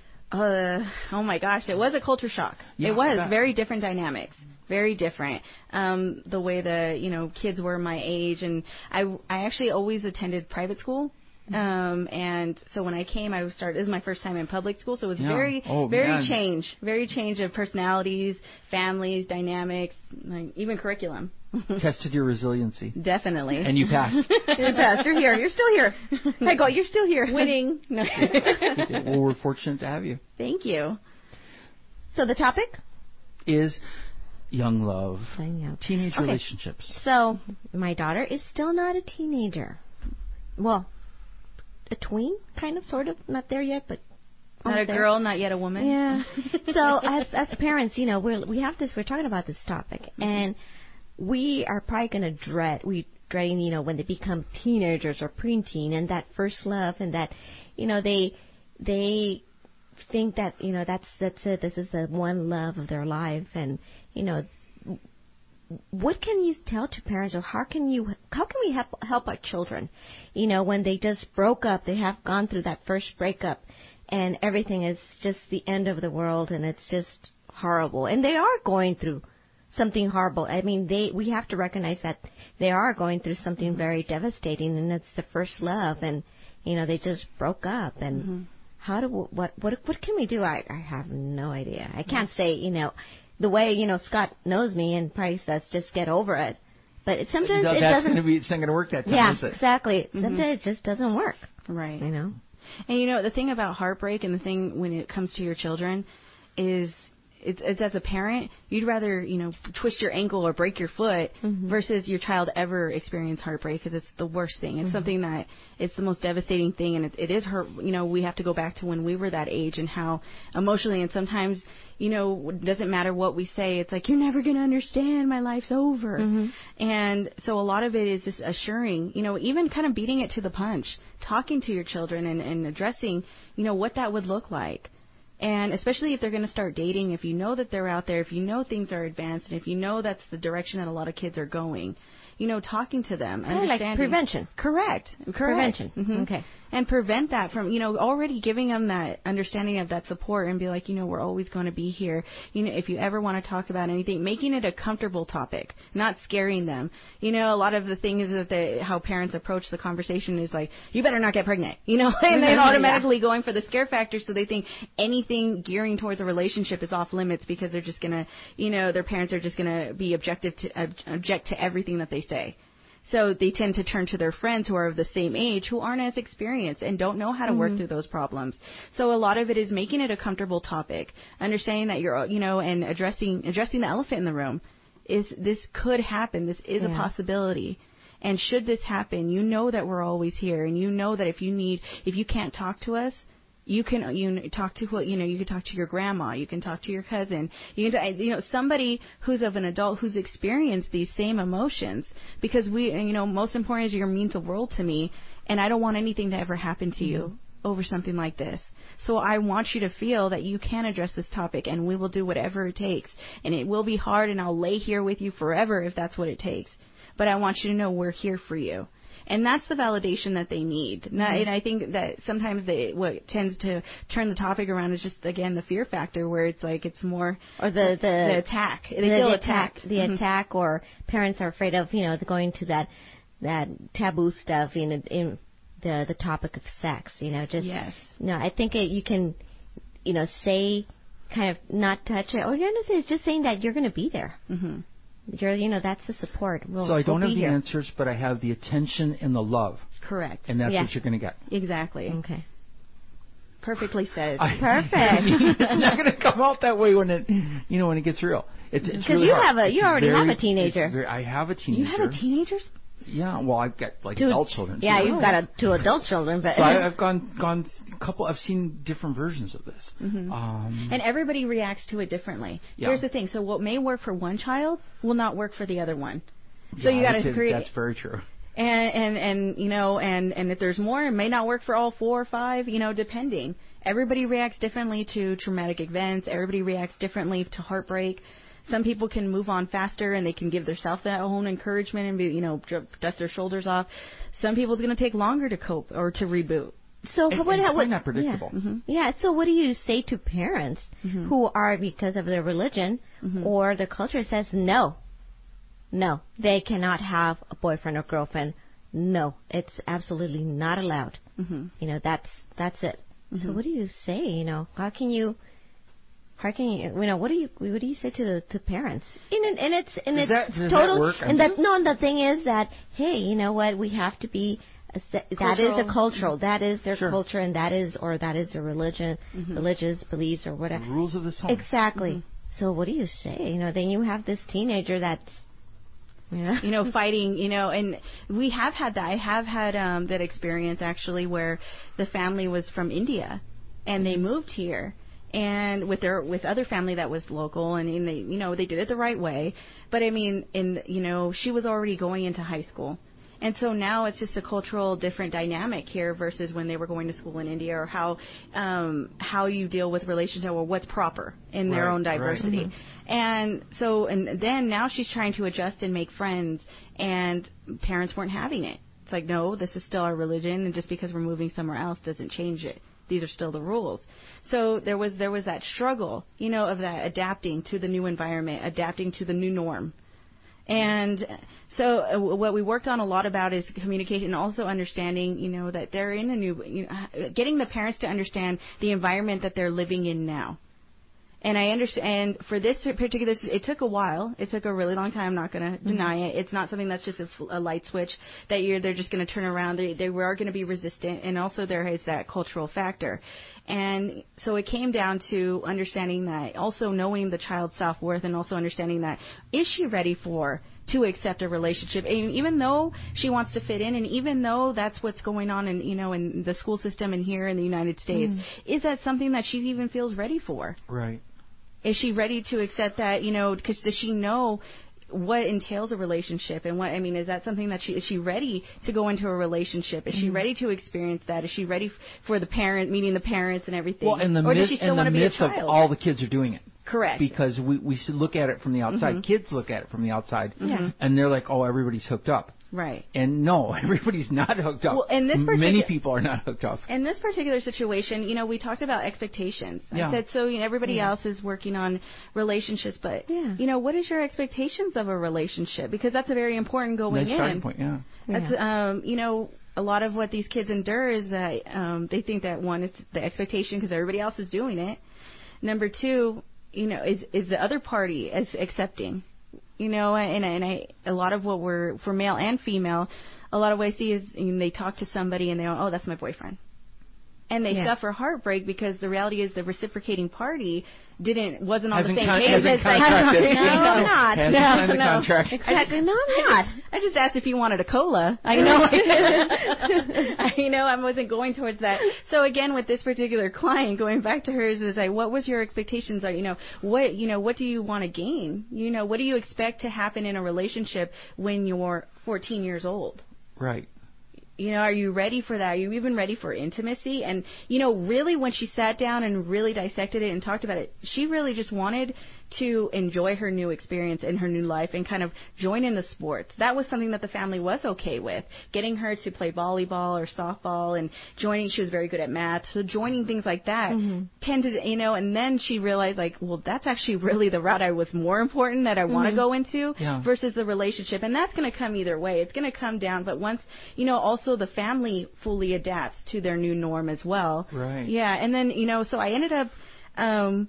Uh, oh my gosh, it was a culture shock.
Yeah,
it was very different dynamics. Very different. Um, the way the, you know, kids were my age. And I, I actually always attended private school. Um, and so when I came, I started, this is my first time in public school. So it was
yeah.
very,
oh,
very
man.
change, very change of personalities, families, dynamics, like even curriculum.
Tested your resiliency.
Definitely.
And you passed.
You passed. You're here. You're still here. Hey, go. You're still here.
Winning. No.
Well, we're fortunate to have you.
Thank you.
So the topic
is young love,
know.
teenage
okay.
relationships.
So my daughter is still not a teenager. Well, a tween, kind of, sort of. Not there yet, but
not a
there.
girl, not yet a woman.
Yeah. So as as parents, you know, we're we have this. We're talking about this topic, mm-hmm. and we are probably going to dread we dreading, you know, when they become teenagers or preteen, and that first love, and that, you know, they they think that, you know, that's that's it. This is the one love of their life, and you know, what can you tell to parents, or how can you how can we help help our children, you know, when they just broke up, they have gone through that first breakup, and everything is just the end of the world, and it's just horrible, and they are going through something horrible. I mean, they we have to recognize that they are going through something mm-hmm. very devastating, and it's the first love, and you know, they just broke up, and mm-hmm. how do what what what can we do? I I have no idea. I can't say, you know, the way, you know, Scott knows me and probably says just get over it, but it, sometimes
no,
it
that's
doesn't.
Gonna be, it's not going to work that time,
yeah,
is it?
exactly.
Mm-hmm.
Sometimes it just doesn't work.
Right.
You know.
And you know, the thing about heartbreak, and the thing when it comes to your children, is it's, it's as a parent, you'd rather, you know, twist your ankle or break your foot mm-hmm. versus your child ever experience heartbreak, because it's the worst thing. It's mm-hmm. something that it's the most devastating thing, and it, it is hurt. You know, we have to go back to when we were that age and how emotionally, and sometimes, you know, it doesn't matter what we say. It's like, you're never going to understand. My life's over. Mm-hmm. And so a lot of it is just assuring, you know, even kind of beating it to the punch, talking to your children and, and addressing, you know, what that would look like. And especially if they're going to start dating, if you know that they're out there, if you know things are advanced, and if you know that's the direction that a lot of kids are going, you know, talking to them,
kind
understanding.
Like prevention.
Correct. Correct.
Prevention.
Mm-hmm.
Okay.
And prevent that from, you know, already giving them that understanding of that support and be like, you know, we're always going to be here. You know, if you ever want to talk about anything, making it a comfortable topic, not scaring them. You know, a lot of the things that they, how parents approach the conversation is like, you better not get pregnant, you know, and they're automatically yeah. going for the scare factor, so they think anything gearing towards a relationship is off limits because they're just going to, you know, their parents are just going to be objective to, ob- object to everything that they say. So they tend to turn to their friends who are of the same age, who aren't as experienced and don't know how to mm-hmm. work through those problems. So a lot of it is making it a comfortable topic, understanding that you're, you know, and addressing addressing the elephant in the room. Is this could happen? This is yeah. a possibility. And should this happen, you know that we're always here, and you know that if you need, if you can't talk to us, you can you talk to you know you can talk to your grandma, you can talk to your cousin, you can you know somebody who's of an adult who's experienced these same emotions, because we you know most important is your means the world to me, and I don't want anything to ever happen to mm-hmm. you over something like this. So I want you to feel that you can address this topic, and we will do whatever it takes, and it will be hard, and I'll lay here with you forever if that's what it takes. But I want you to know we're here for you. And that's the validation that they need. Mm-hmm. And I think that sometimes they, what tends to turn the topic around is just, again, the fear factor, where it's like it's more
or the the,
the attack. They
the,
feel
the
attacked.
Attack, the
mm-hmm.
attack, or parents are afraid of, you know, going to that that taboo stuff, you know, in the the topic of sex. You know, just
yes.
No, I think it, you can, you know, say kind of not touch it, or you're not it's just saying that you're going to be there.
Mm-hmm.
You're, you know, that's the support. We'll,
so I don't
we'll
have the
here.
answers, but I have the attention and the love.
Correct.
And that's
yeah.
what you're going to get.
Exactly.
Okay.
Perfectly said.
I,
Perfect.
It's not going to come out that way when it, you know, when it gets real. It's because really
you
hard.
have a, you
it's
already
very,
have a teenager.
Very, I have a teenager.
You have a teenager?
Yeah. Well, I've got like
two,
adult children.
Yeah,
too.
you've got a, two adult children, but
so I, I've gone gone a couple. I've seen different versions of this.
Mm-hmm.
Um,
and everybody reacts to it differently.
Yeah.
Here's the thing: so what may work for one child will not work for the other one. So
yeah,
you got to create.
That's very true.
And, and and you know, and and if there's more, it may not work for all four or five. You know, depending. Everybody reacts differently to traumatic events. Everybody reacts differently to heartbreak. Some people can move on faster and they can give themselves that own encouragement and be, you know, dust their shoulders off. Some people it's going to take longer to cope or to reboot.
So
and,
what?
and
what
not predictable.
Yeah. Mm-hmm. yeah. So what do you say to parents mm-hmm. who are, because of their religion mm-hmm. or their culture, says no, no, they cannot have a boyfriend or girlfriend. No, it's absolutely not allowed.
Mm-hmm.
You know, that's that's it.
Mm-hmm.
So what do you say? You know, how can you? How can you, you know, what do you, what do you say to the to parents? And, and it's, and
does
it's
that, does
total,
that work?
and that, no, and the thing is that, hey, you know what, we have to be, a, that is a cultural, that is their
sure.
culture, and that is, or that is their religion,
mm-hmm.
religious beliefs, or whatever.
The rules of this home.
Exactly.
Mm-hmm.
So what do you say? You know, then you have this teenager that's, you know,
you know, fighting, you know, and we have had that. I have had um, that experience actually where the family was from India, and they moved here. And with their with other family that was local, and, and they you know they did it the right way, but I mean, in you know she was already going into high school, and so now it's just a cultural different dynamic here versus when they were going to school in India, or how um, how you deal with relationship or what's proper in their
right,
own diversity,
right.
mm-hmm. and so and then now she's trying to adjust and make friends, and parents weren't having it. It's like, no, this is still our religion, and just because we're moving somewhere else doesn't change it. These are still the rules. So there was there was that struggle, you know, of that adapting to the new environment, adapting to the new norm. And so uh, what we worked on a lot about is communication, and also understanding, you know, that they're in a new, you know, getting the parents to understand the environment that they're living in now. And I understand, and for this particular, it took a while. It took a really long time. I'm not going to mm-hmm. deny it. It's not something that's just a, a light switch that you're, they're just going to turn around. They, they are going to be resistant. And also there is that cultural factor. And so it came down to understanding that, also knowing the child's self-worth, and also understanding that, is she ready for to accept a relationship, and even though she wants to fit in, and even though that's what's going on in, you know, in the school system and here in the United States, mm. is that something that she even feels ready for?
Right.
Is she ready to accept that, you know, because does she know what entails a relationship and what, I mean, is that something that she, is she ready to go into a relationship? Is mm-hmm. she ready to experience that? Is she ready f- for the parent, meeting the parents and everything?
Well, and the
or
myth,
does she still
and the
be a
myth of
child?
all the kids are doing it.
Correct.
Because we, we look at it from the outside. Mm-hmm. Kids look at it from the outside.
Mm-hmm.
And they're like, oh, everybody's hooked up.
Right.
And no, everybody's not hooked up.
Well, in this particu-
Many people are not hooked up.
In this particular situation, you know, we talked about expectations.
Yeah.
I said, so you know, everybody
yeah.
else is working on relationships, but,
yeah.
you know, what is your expectations of a relationship? Because that's a very important going
nice
in.
starting point, yeah.
That's,
yeah.
um, you know, a lot of what these kids endure is that um, they think that, one, is the expectation because everybody else is doing it. Number two, you know, is, is the other party is accepting. You know, and, and I, a lot of what we're, for male and female, a lot of what I see is you know, they talk to somebody and they go, oh, that's my boyfriend. And they
yeah.
suffer heartbreak because the reality is the reciprocating party didn't wasn't on
hasn't
the same
con-
page.
Hasn't
It's like,
contracted.
no, I'm not.
Hasn't
No,
signed the
no.
contract.
Exactly. No, I'm
I
not.
just, I just asked if he wanted a cola. I know. I you know I wasn't going towards that. So again, with this particular client, going back to hers, is like, what was your expectations? Are you know what you know what do you want to gain? You know what do you expect to happen in a relationship when you're fourteen years old?
Right.
You know, are you ready for that? Are you even ready for intimacy? And, you know, really when she sat down and really dissected it and talked about it, she really just wanted to enjoy her new experience in her new life and kind of join in the sports. That was something that the family was okay with. Getting her to play volleyball or softball and joining, she was very good at math. So joining things like that mm-hmm. tended, you know, and then she realized like, well, that's actually really the route I was more important that I mm-hmm. want to go into
yeah.
versus the relationship. And that's going to come either way. It's going to come down. But once, you know, also the family fully adapts to their new norm as well.
Right.
Yeah. And then, you know, so I ended up, um,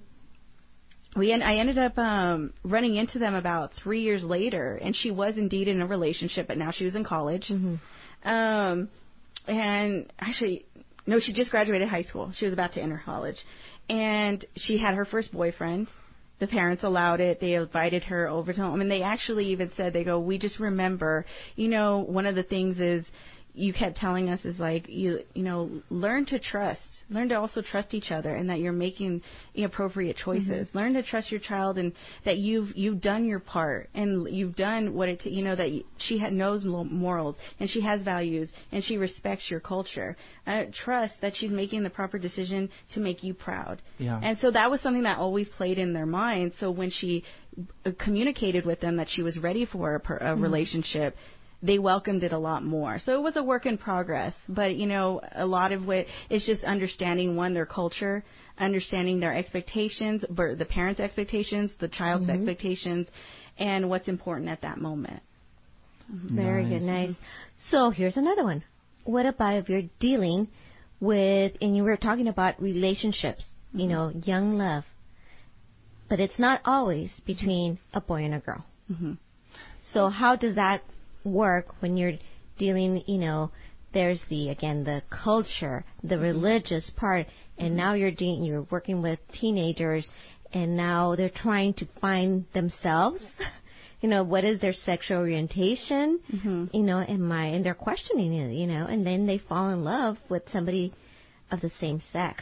We en- I ended up um, running into them about three years later, and she was indeed in a relationship, but now she was in college. Mm-hmm. Um, and actually, no, she just graduated high school. She was about to enter college. And she had her first boyfriend. The parents allowed it. They invited her over to home. And they actually even said, they go, we just remember, you know, one of the things is, you kept telling us is like, you you know, learn to trust. Learn to also trust each other and that you're making appropriate choices. Mm-hmm. Learn to trust your child and that you've you've done your part and you've done what it, t- you know, that she had, knows morals and she has values and she respects your culture. Uh, trust that she's making the proper decision to make you proud.
Yeah.
And so that was something that always played in their mind. So when she communicated with them that she was ready for a, per, a mm-hmm. relationship, they welcomed it a lot more. So it was a work in progress. But, you know, a lot of it is just understanding, one, their culture, understanding their expectations, the parents' expectations, the child's mm-hmm. expectations, and what's important at that moment.
Mm-hmm. Very nice. good, nice. So here's another one. What about if you're dealing with, and you were talking about relationships, mm-hmm. you know, young love, but it's not always between a boy and a girl. Mm-hmm. So how does that work when you're dealing, you know, there's the, again, the culture, the mm-hmm. religious part, and mm-hmm. now you're doing, you're working with teenagers, and now they're trying to find themselves, you know, what is their sexual orientation, mm-hmm. you know, am I, and they're questioning it, you know, and then they fall in love with somebody of the same sex.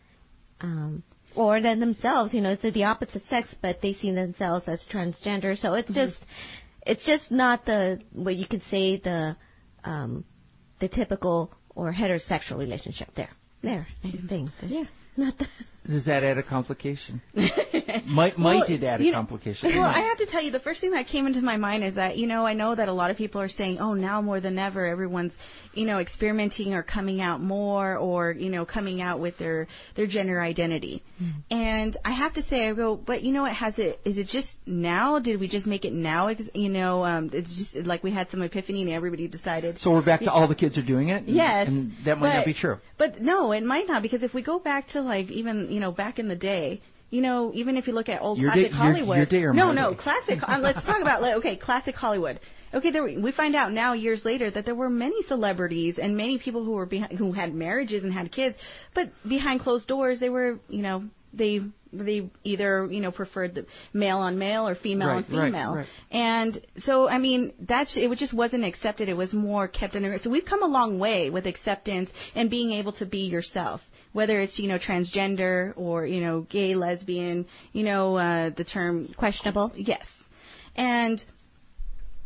Um, or then themselves, you know, it's the opposite sex, but they see themselves as transgender, so it's mm-hmm. just... It's just not the, what you could say, the um, the typical or heterosexual relationship there. There, mm-hmm. things. Yeah. Not the
Does that add a complication? might might
well,
it add a
you know,
complication?
Well, I have to tell you, the first thing that came into my mind is that, you know, I know that a lot of people are saying, oh, now more than ever, everyone's, you know, experimenting or coming out more or, you know, coming out with their, their gender identity. Mm. And I have to say, I go, but you know what, has it, is it just now? Did we just make it now? You know, um, it's just like we had some epiphany and everybody decided.
So we're back to all the kids are doing it? And,
yes.
And that might
but,
not be true.
But no, it might not, because if we go back to like even, you know, back in the day, you know, even if you look at old
your
classic
day,
Hollywood.
Your, your day or
no,
my
no,
day?
classic. um, let's talk about, okay, classic Hollywood. Okay, there, we find out now years later that there were many celebrities and many people who were behind, who had marriages and had kids, but behind closed doors they were, you know, they they either, you know, preferred the male on male or female
right,
on female.
Right, right.
And so, I mean, that's, it just wasn't accepted. It was more kept under. So we've come a long way with acceptance and being able to be yourself. Whether it's, you know, transgender or, you know, gay, lesbian, you know, uh, the term
questionable.
Yes. And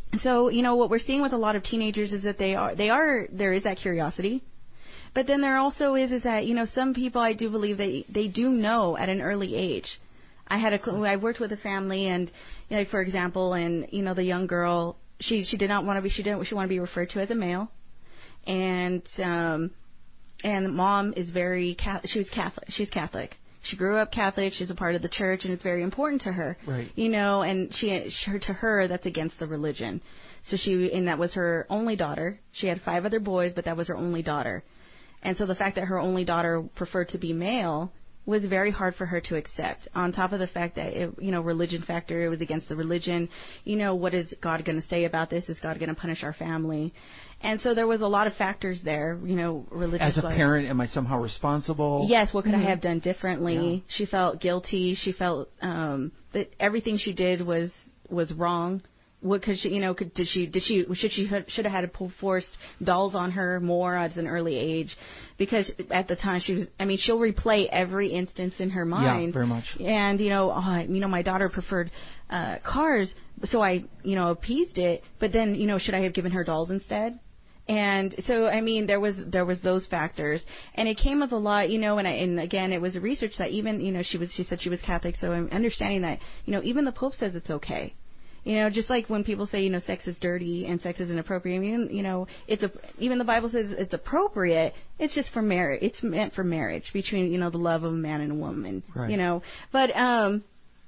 So, you know, what we're seeing with a lot of teenagers is that they are, they are, there is that curiosity. But then there also is, is that, you know, some people I do believe they, they do know at an early age. I had a, I worked with a family and, you know, for example, and, you know, the young girl, she, she did not want to be, she didn't, she wanted to be referred to as a male. And, um, and mom is very, Catholic, she was Catholic, she's Catholic. She grew up Catholic. She's a part of the church, and it's very important to her.
Right.
You know, and she, she, to her, that's against the religion. So she, and that was her only daughter. She had five other boys, but that was her only daughter. And so the fact that her only daughter preferred to be male was very hard for her to accept. On top of the fact that, it, you know, religion factor, it was against the religion. You know, what is God going to say about this? Is God going to punish our family? And so there was a lot of factors there, you know, religious.
As a parent, am I somehow responsible?
Yes, what could
mm-hmm.
I have done differently?
Yeah.
She felt guilty. She felt um, that everything she did was was wrong. What could she, you know, could, did she, did she, should she, should have had to forced dolls on her more at an early age? Because at the time she was, I mean, she'll replay every instance in her mind.
Yeah, very much.
And, you know, oh, you know, my daughter preferred uh, cars, so I, you know, appeased it. But then, you know, should I have given her dolls instead? And so, I mean, there was there was those factors, and it came with a lot, you know. And, I, and again, it was research that even, you know, she was she said she was Catholic, so I'm understanding that, you know, even the Pope says it's okay. You know, just like when people say, you know, sex is dirty and sex is inappropriate. I mean, you know, it's a, even the Bible says it's appropriate. It's just for marriage. It's meant for marriage between, you know, the love of a man and a woman.
Right.
You know, but um,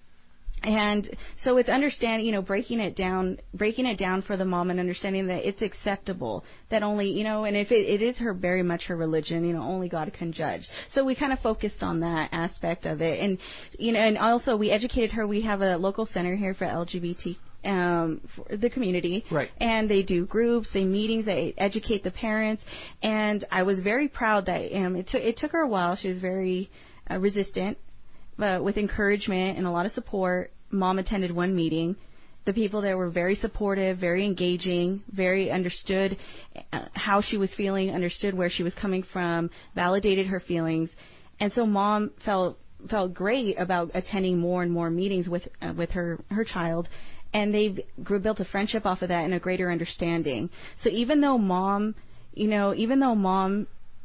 and so it's understanding, you know, breaking it down, breaking it down for the mom and understanding that it's acceptable. That only, you know, and if it, it is her very much her religion, you know, only God can judge. So we kind of focused on that aspect of it, and you know, and also we educated her. We have a local center here for L G B T. Um, for the community,
right.
And they do groups, they meetings, they educate the parents, and I was very proud that um, it took it took her a while. She was very uh, resistant, but with encouragement and a lot of support, mom attended one meeting. The people there were very supportive, very engaging, very understood uh, how she was feeling, understood where she was coming from, validated her feelings, and so mom felt felt great about attending more and more meetings with uh, with her her child. And they grew, built a friendship off of that and a greater understanding. So even though mom, you know, even though mom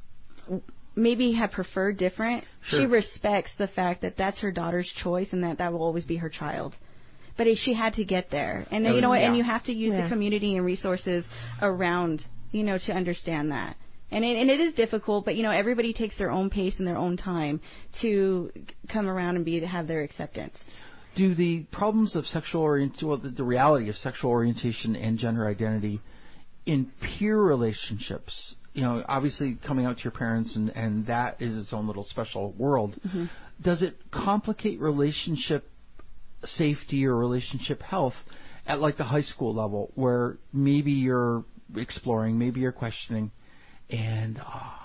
maybe had preferred different,
sure.
she respects the fact that that's her daughter's choice and that that will always be her child. But it, she had to get there. And, you know, yeah. and you have to use yeah. the community and resources around, you know, to understand that. And it, and it is difficult, but, you know, everybody takes their own pace and their own time to come around and be to have their acceptance.
Do the problems of sexual orientation, well, the, the reality of sexual orientation and gender identity in peer relationships, you know, obviously coming out to your parents and, and that is its own little special world, mm-hmm. does it complicate relationship safety or relationship health at like the high school level where maybe you're exploring, maybe you're questioning, and uh,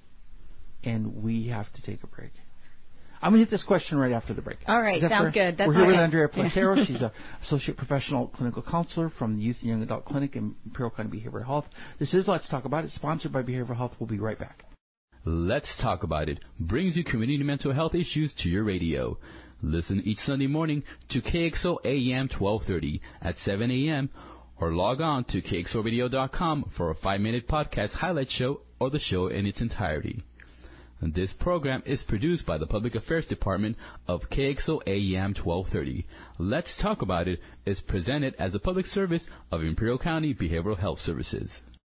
and we have to take a break? I'm going to hit this question right after the break.
All right, sounds fair? good. That's
We're here
okay.
with Andrea Platero. Yeah. She's an associate professional clinical counselor from the Youth and Young Adult Clinic in Imperial County Behavioral Health. This is Let's Talk About It, sponsored by Behavioral Health. We'll be right back.
Let's Talk About It brings you community mental health issues to your radio. Listen each Sunday morning to K X O A M twelve thirty at seven a.m. or log on to K X O radio dot com for a five-minute podcast highlight show or the show in its entirety. This program is produced by the Public Affairs Department of K X O A M twelve thirty. Let's Talk About It is presented as a public service of Imperial County Behavioral Health Services.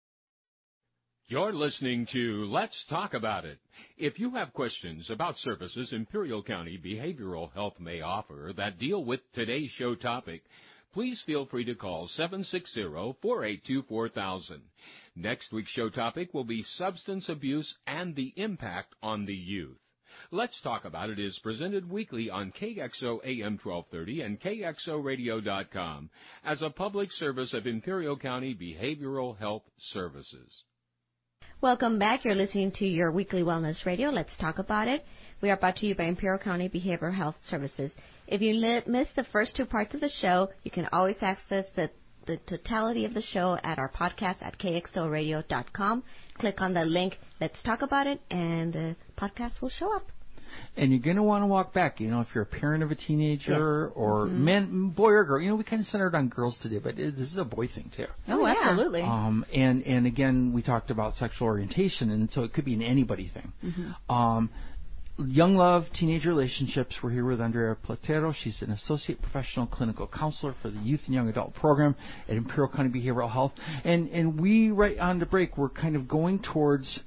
You're listening to Let's Talk About It. If you have questions about services Imperial County Behavioral Health may offer that deal with today's show topic, please feel free to call seven six zero, four eight two, four thousand. Next week's show topic will be substance abuse and the impact on the youth. Let's Talk About It is presented weekly on K X O A M twelve thirty and K X O radio dot com as a public service of Imperial County Behavioral Health Services.
Welcome back. You're listening to your weekly wellness radio. Let's Talk About It. We are brought to you by Imperial County Behavioral Health Services. If you li- missed the first two parts of the show, you can always access the the totality of the show at our podcast at K X O radio dot com. Click on the link, Let's Talk About It, and the podcast will show up.
And you're going to want to walk back. You know, if you're a parent of a teenager
Yes.
or
Mm-hmm.
man, boy or girl. You know, we kind of centered on girls today, but it, this is a boy thing too.
Oh,
yeah.
absolutely.
Um, and and again, we talked about sexual orientation, and so it could be an anybody thing.
Mm-hmm.
Um, Young Love Teenage Relationships. We're here with Andrea Platero. She's an associate professional clinical counselor for the Youth and Young Adult Program at Imperial County Behavioral Health. And and we, right on the break, we're kind of going towards,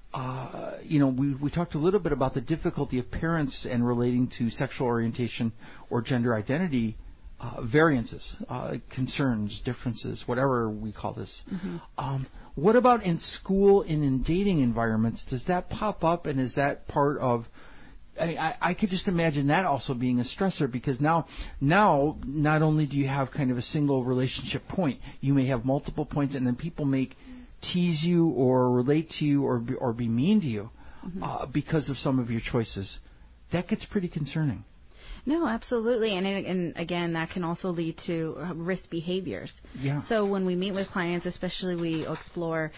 uh, you know, we we talked a little bit about the difficulty of parents and relating to sexual orientation or gender identity uh, variances, uh, concerns, differences, whatever we call this.
Mm-hmm.
Um, what about in school and in dating environments? Does that pop up, and is that part of? I, I, I could just imagine that also being a stressor, because now, now not only do you have kind of a single relationship point, you may have multiple points, and then people may tease you or relate to you or be, or be mean to you
Mm-hmm.
uh, because of some of your choices. That gets pretty concerning.
No, absolutely. And, it, and again, that can also lead to uh, risk behaviors.
Yeah.
So when we meet with clients, especially, we explore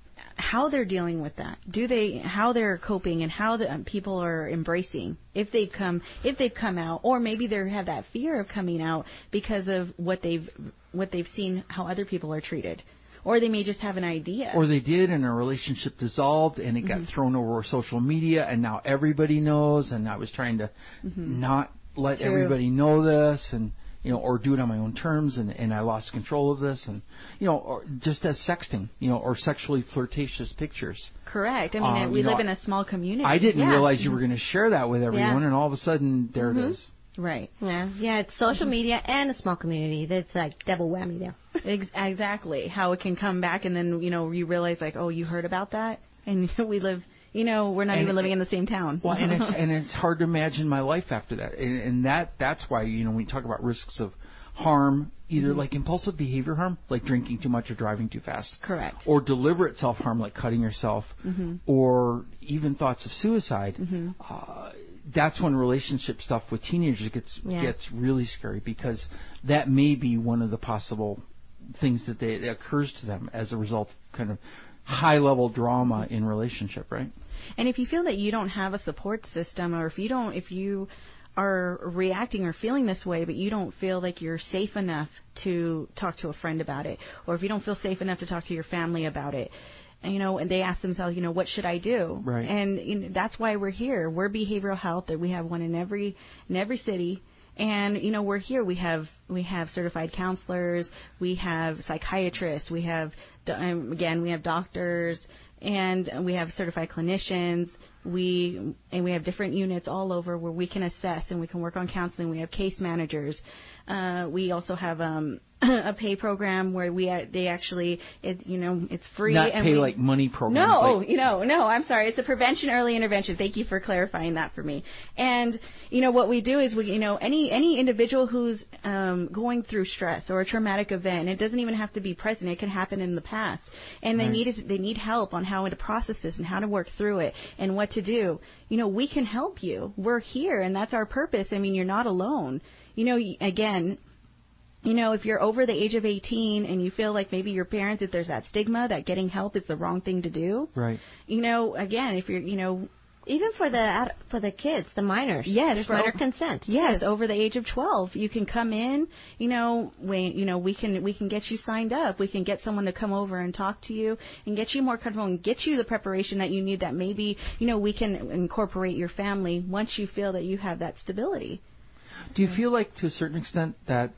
how they're dealing with that. Do they, how they're coping, and how the um, people are embracing if they've come, if they've come out, or maybe they have that fear of coming out because of what they've, what they've seen, how other people are treated. Or they may just have an idea.
Or they did, and a relationship dissolved, and it
Mm-hmm.
got thrown over social media, and now everybody knows, and I was trying to
Mm-hmm.
not let
True.
everybody know this, and you know, or do it on my own terms, and, and I lost control of this, and you know, or just as sexting, you know, or sexually flirtatious pictures.
Correct. I mean,
Um,
we
you know,
live in a small community.
I didn't
Yeah.
realize you were going to share that with everyone,
Yeah.
and all of a sudden, there
Mhm.
it is.
Right.
Yeah, yeah. It's social media and a small community. That's like double whammy there.
Ex- exactly. How it can come back, and then, you know, you realize, like, oh, you heard about that? And we live, you know, we're not
And
even living
it-
in the same town.
Well, and it's and it's hard to imagine my life after that, and, and that that's why, you know, when you talk about risks of harm, either
Mm-hmm.
like impulsive behavior harm, like drinking too much or driving too fast,
Correct.
or deliberate self harm, like cutting yourself,
Mm-hmm.
or even thoughts of suicide.
Mm-hmm.
Uh, that's when relationship stuff with teenagers gets
Yeah.
gets really scary, because that may be one of the possible things that they that occurs to them as a result of kind of high level drama in relationship, right?
And if you feel that you don't have a support system, or if you don't, if you are reacting or feeling this way, but you don't feel like you're safe enough to talk to a friend about it, or if you don't feel safe enough to talk to your family about it, and, you know, and they ask themselves, you know, what should I do?
Right.
And you know, that's why we're here. We're behavioral health. That we have one in every in every city. And, you know, we're here. We have we have certified counselors. We have psychiatrists. We have, um, again, we have doctors, and we have certified clinicians. We and we have different units all over where we can assess and we can work on counseling. We have case managers. Uh, we also have um, a pay program where we uh, they actually it you know it's free.
Not
and
pay
we,
like money programs.
No,
like,
oh, you know, no, I'm sorry. It's a prevention early intervention. Thank you for clarifying that for me. And, you know, what we do is we, you know, any, any individual who's um, going through stress or a traumatic event, it doesn't even have to be present. It can happen in the past. And they
Right.
need, they need help on how to process this and how to work through it and what to do. You know, we can help you. We're here, and that's our purpose. I mean, you're not alone. You know, again, you know, if you're over the age of eighteen and you feel like maybe your parents, if there's that stigma that getting help is the wrong thing to do,
Right.
you know, again, if you're, you know,
Even for the ad- for the kids, the minors.
Yes,
There's
for-
minor consent.
yes,
too.
over the age of twelve, you can come in. You know, we, you know, we can we can get you signed up. We can get someone to come over and talk to you and get you more comfortable and get you the preparation that you need. That maybe, you know, we can incorporate your family once you feel that you have that stability.
Do you feel like, to a certain extent, that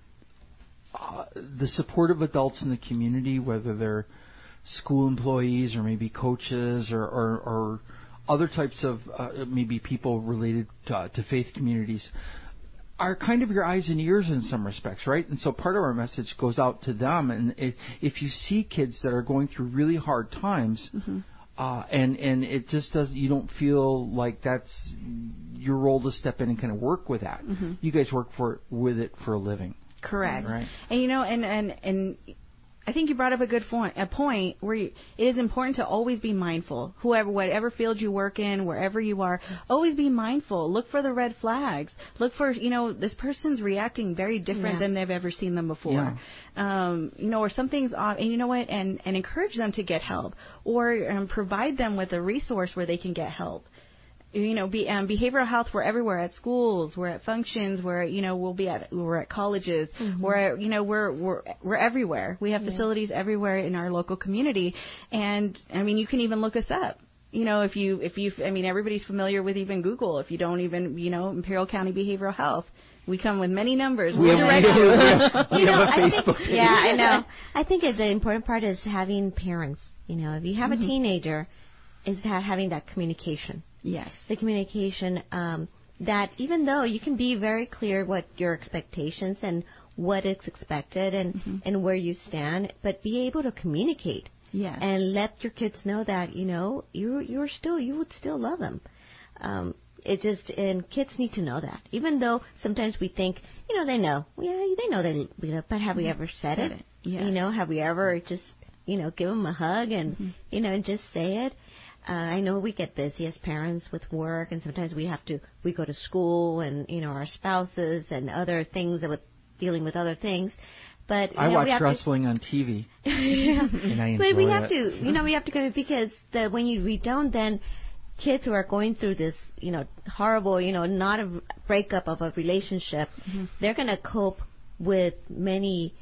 uh, the supportive adults in the community, whether they're school employees or maybe coaches or, or, or other types of uh, maybe people related to, uh, to faith communities, are kind of your eyes and ears in some respects, right? And so part of our message goes out to them. And if, if you see kids that are going through really hard times,
Mm-hmm.
uh, and and it just doesn't, you don't feel like that's your role to step in and kind of work with that.
Mm-hmm.
You guys work for with it for a living.
Correct.
Right.
And you know, and and and I think you brought up a good point, a point where you, it is important to always be mindful. Whoever, whatever field you work in, wherever you are, always be mindful. Look for the red flags. Look for, you know, this person's reacting very different
Yeah.
than they've ever seen them before.
Yeah.
Um, you know, or something's off, and you know what, and and encourage them to get help, or um, provide them with a resource where they can get help. you know, be, um, behavioral health, we're everywhere at schools, we're at functions, we're, you know, we'll be at, we're at colleges, mm-hmm. we're, at, you know, we're, we're, we're everywhere. We have yeah. facilities everywhere in our local community. And, I mean, you can even look us up. You know, if you, if you, I mean, everybody's familiar with even Google. If you don't even, you know, Imperial County Behavioral Health. We come with many numbers.
We,
we'll
have,
direct
you.
you.
we have a Facebook
think,
page.
Yeah, I know. I think the important part is having parents. You know, if you have mm-hmm. a teenager, is having that communication.
Yes.
The communication um, that even though you can be very clear what your expectations and what is expected and, mm-hmm. and where you stand, but be able to communicate.
Yes.
And let your kids know that, you know, you you're still, you would still love them. Um, it just, and kids need to know that. Even though sometimes we think, you know, they know. Yeah, they know they, you know, but have we ever said, said it? it.
Yes.
You know, have we ever just, you know, give them a hug and, mm-hmm. you know, and just say it? Uh, I know we get busy as parents with work, and sometimes we have to, we go to school and, you know, our spouses and other things that with dealing with other things. But
I
know,
watch wrestling to, on T V.
yeah.
And I enjoy
But we have
it.
to, you know, we have to go because the, when you we don't, then kids who are going through this, you know, horrible, you know, not a breakup of a relationship, mm-hmm. they're going to cope with many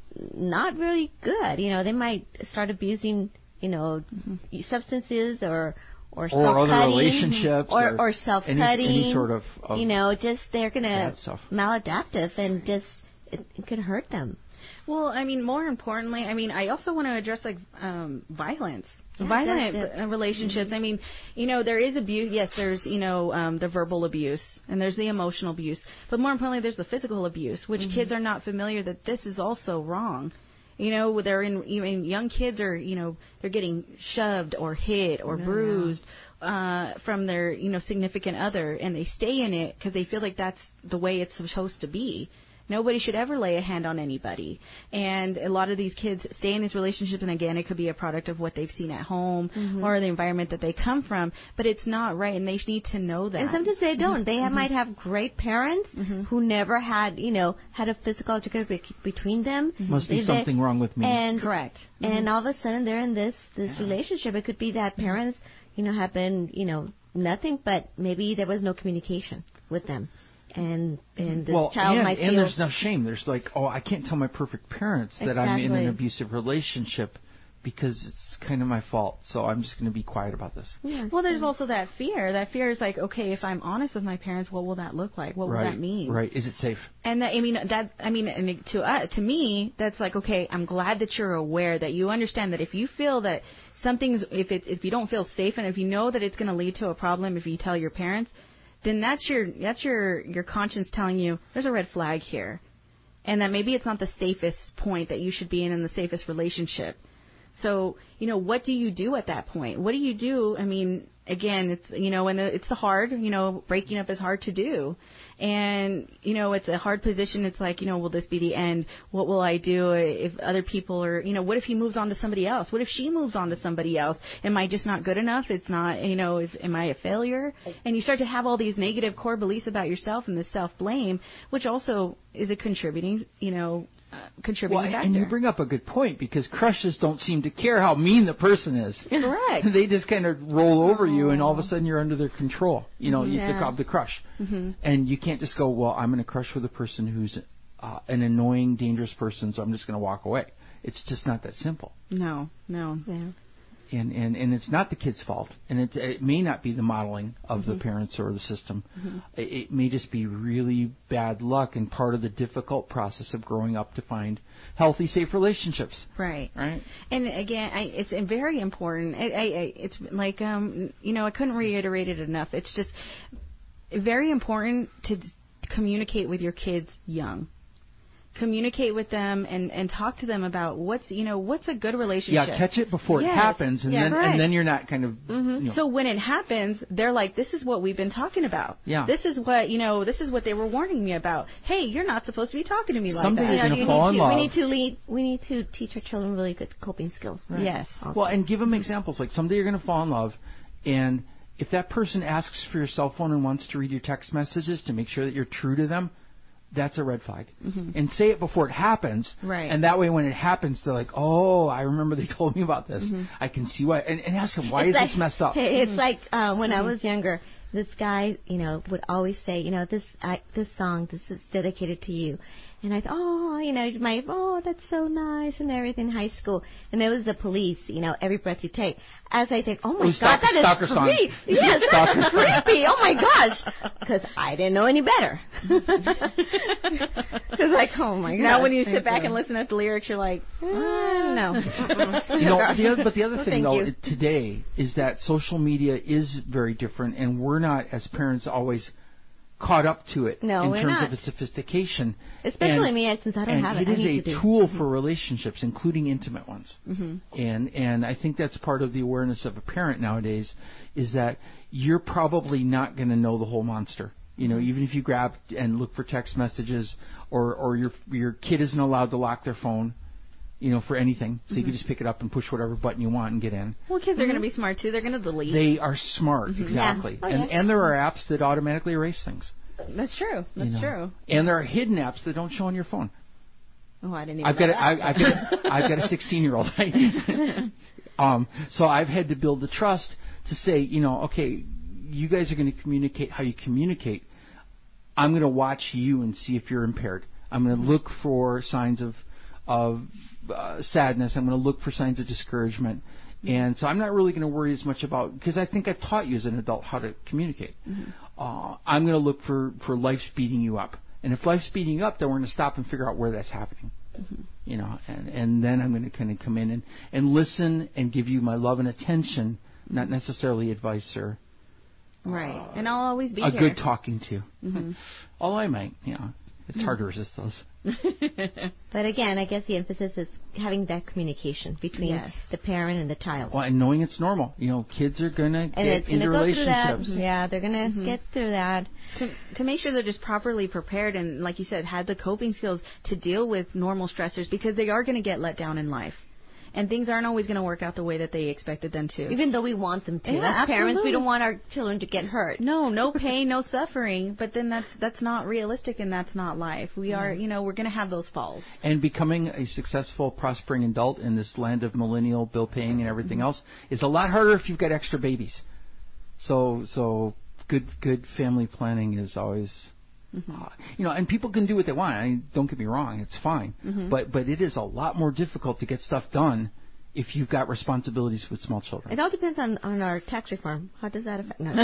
not really good. You know, they might start abusing, you know, mm-hmm. substances or or,
or
self-cutting,
other relationships,
or, or, or self-cutting.
Any, any sort of, of
you know, just they're gonna
stuff.
maladaptive and just it, it could hurt them.
Well, I mean, more importantly, I mean, I also want to address like um, violence.
Yeah,
Violent
that's it.
relationships. Mm-hmm. I mean, you know, there is abuse. Yes, there's, you know, um, the verbal abuse and there's the emotional abuse. But more importantly, there's the physical abuse, which mm-hmm. kids are not familiar that this is also wrong. You know, they're in, even young kids are, you know, they're getting shoved or hit or
yeah.
bruised uh, from their, you know, significant other. And they stay in it because they feel like that's the way it's supposed to be. Nobody should ever lay a hand on anybody. And a lot of these kids stay in these relationships, and again, it could be a product of what they've seen at home mm-hmm. or the environment that they come from, but it's not right, and they need to know that.
And sometimes they don't. They have, mm-hmm. might have great parents mm-hmm. who never had, you know, had a physical altercation between them.
Mm-hmm. Must be
they,
something wrong with me.
And,
Correct.
And
mm-hmm.
all of a sudden, they're in this, this yeah. relationship. It could be that parents, you know, have been, you know, nothing, but maybe there was no communication with them. And and the
well,
child
and,
might
and
feel...
there's no shame. There's like, oh, I can't tell my perfect parents that
exactly.
I'm in an abusive relationship because it's kind of my fault. So I'm just going to be quiet about this.
Yes.
Well, there's also that fear. That fear is like, okay, if I'm honest with my parents, what will that look like? What
right.
will that mean?
Right. Is it safe?
And that, I mean, that I mean, and to uh, to me, that's like, okay, I'm glad that you're aware, that you understand that if you feel that something's, if it's if you don't feel safe, and if you know that it's going to lead to a problem, if you tell your parents, then that's your that's your your conscience telling you there's a red flag here, and that maybe it's not the safest point that you should be in in the safest relationship. So, you know, what do you do at that point? What do you do? I mean, again, it's, you know, and it's hard, you know, breaking up is hard to do. And, you know, it's a hard position. It's like, you know, will this be the end? What will I do if other people are, you know, what if he moves on to somebody else? What if she moves on to somebody else? Am I just not good enough? It's not, you know, if, am I a failure? And you start to have all these negative core beliefs about yourself and this self-blame, which also is a contributing, you know, Uh, contributing
well,
factor.
And you bring up a good point, because crushes don't seem to care how mean the person is.
Correct.
They just kind of roll over you, and all of a sudden you're under their control. You know, mm-hmm. you
yeah.
pick up the crush.
Mm-hmm.
And you can't just go, well, I'm going to crush with a person who's uh, an annoying, dangerous person, so I'm just going to walk away. It's just not that simple.
No, no.
Yeah.
And, and, and it's not the kid's fault. And it, it may not be the modeling of
mm-hmm.
the parents or the system.
Mm-hmm.
It, it may just be really bad luck and part of the difficult process of growing up to find healthy, safe relationships.
Right.
Right.
And again, I, it's very important. I, I, I, it's like, um, you know, I couldn't reiterate it enough. It's just very important to d- communicate with your kids young. Communicate with them and, and talk to them about what's, you know, what's a good relationship.
Yeah, catch it before
yes.
it happens, and
yeah,
then
right.
and then you're not kind of.
Mm-hmm.
You know.
So when it happens, they're like, "This is what we've been talking about.
Yeah.
This is what, you know, this is what they were warning me about. Hey, you're not supposed to be talking to me like
Someday
that."
you're
You know,
gonna
you
fall
need
in
to,
love.
we need to lead. We need to teach our children really good coping skills.
Right.
Yes.
Also.
Well, and give them examples. Like someday you're going to fall in love, and if that person asks for your cell phone and wants to read your text messages to make sure that you're true to them, that's a red flag.
Mm-hmm.
And say it before it happens.
Right.
And that way when it happens, they're like, oh, I remember they told me about this.
Mm-hmm.
I can see why. And, and ask them, why
It's
is
like,
this messed up?
It's
Mm-hmm.
like uh, when
Mm-hmm.
I was younger, this guy, you know, would always say, you know, this I, this song, this is dedicated to you. And I thought, oh, you know, my, oh, that's so nice and everything in high school. And there was the Police, you know, Every Breath You Take. As I think, oh, my
Oh,
God,
stalker-
that
stalker
is
song.
creepy. Yes,
Stalker
that's
song.
creepy. Oh, my gosh. Because I didn't know any better. It's like, oh, my God.
Now when you sit back and listen to the lyrics, you're like, uh, no.
You know, the other, but the other
Well,
thing,
thank
though,
you.
today is that social media is very different, and we're not, as parents, always caught up to it
No,
in
we're
terms
not.
of its sophistication.
Especially
and,
me, since I don't
and
have it.
it
I
is
need
a
to do.
tool
Mhm.
for relationships, including intimate ones.
Mm-hmm.
And and I think that's part of the awareness of a parent nowadays is that you're probably not going to know the whole monster. You know, even if you grab and look for text messages, or or your your kid isn't allowed to lock their phone, you know, for anything, so you can just pick it up and push whatever button you want and get in.
Well, kids are going to be smart too. They're going to delete.
They are smart, exactly.
Yeah. Oh,
and
yeah.
and there are apps that automatically erase things.
That's true. That's
you know.
true.
And there are hidden apps that don't show on your phone.
Oh, I didn't even
I've
know
got a,
that.
I, I've got a, I've got a sixteen-year-old. um, so I've had to build the trust to say, you know, okay, you guys are going to communicate how you communicate. I'm going to watch you and see if you're impaired. I'm going to look for signs of of uh, sadness. I'm going to look for signs of discouragement. And so I'm not really going to worry as much about, because I think I've taught you as an adult how to communicate.
Mm-hmm.
Uh, I'm going to look for, for life speeding you up. And if life's speeding you up, then we're going to stop and figure out where that's happening.
Mm-hmm.
You know, and, and then I'm going to kind of come in and, and listen and give you my love and attention, not necessarily advice or
Right.
uh,
And I'll always be
a
here.
good talking to.
Mm-hmm.
Although I might, you know, it's hard to resist those.
But again, I guess the emphasis is having that communication between
Yes.
the parent and the child.
Well, and knowing it's normal. You know, kids are going to
And
get
it's going
into
to go through that.
relationships.
Yeah, they're going to
Mhm.
get through that.
to to make sure they're just properly prepared and, like you said, had the coping skills to deal with normal stressors, because they are going to get let down in life. And things aren't always going to work out the way that they expected them to.
Even though we want them to.
Yeah,
As parents, we
absolutely.
don't want our children to get hurt.
No, no pain, no suffering. But then that's that's not realistic, and that's not life. We are, you know, we're going to have those falls.
And becoming a successful, prospering adult in this land of millennial bill paying and everything
Mm-hmm.
else is a lot harder if you've got extra babies. So, so good, good family planning is always,
Mm-hmm.
uh, you know, and people can do what they want. I mean, don't get me wrong, it's fine.
Mm-hmm.
But, but it is a lot more difficult to get stuff done if you've got responsibilities with small children.
It all depends on, on our tax reform. How does that affect? No,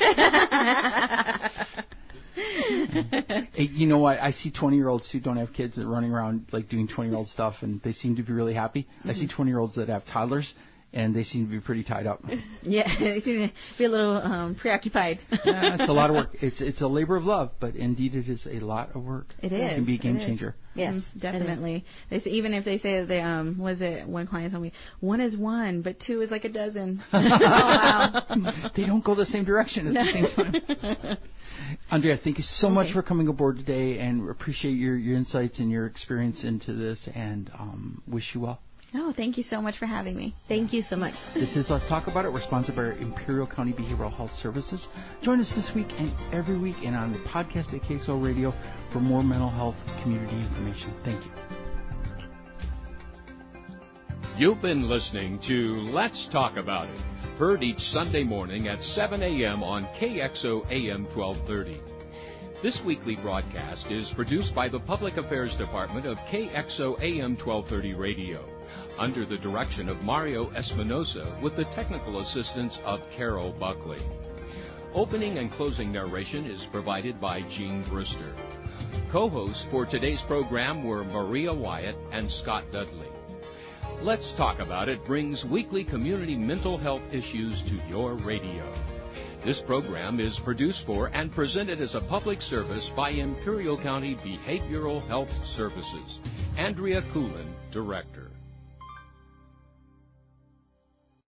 Hey, you know what? I see twenty-year-olds who don't have kids that are running around like doing twenty-year-old stuff, and they seem to be really happy.
Mm-hmm.
I see twenty-year-olds that have toddlers, and they seem to be pretty tied up.
Yeah, be a little um, preoccupied.
Yeah, it's a lot of work. It's it's a labor of love, but indeed it is a lot of work.
It
It
is.
can be a game
It is.
changer.
Yes,
Mm, definitely. They say, even if they say that they um was it one client told me one is one, but two is like a dozen.
Oh, wow.
They don't go the same direction at the same time. Andrea, thank you so much
Okay.
for coming aboard today, and appreciate your, your insights and your experience into this, and um, wish you well.
Oh, thank you so much for having me.
Thank you so much.
This is Let's Talk About It. We're sponsored by Imperial County Behavioral Health Services. Join us this week and every week and on the podcast at K X O Radio for more mental health community information. Thank you.
You've been listening to Let's Talk About It, heard each Sunday morning at seven a.m. on K X O A M twelve thirty. This weekly broadcast is produced by the Public Affairs Department of K X O A M twelve thirty Radio, under the direction of Mario Espinosa with the technical assistance of Carol Buckley. Opening and closing narration is provided by Gene Brewster. Co-hosts for today's program were Maria Wyatt and Scott Dudley. Let's Talk About It brings weekly community mental health issues to your radio. This program is produced for and presented as a public service by Imperial County Behavioral Health Services. Andrea Coolin, Director.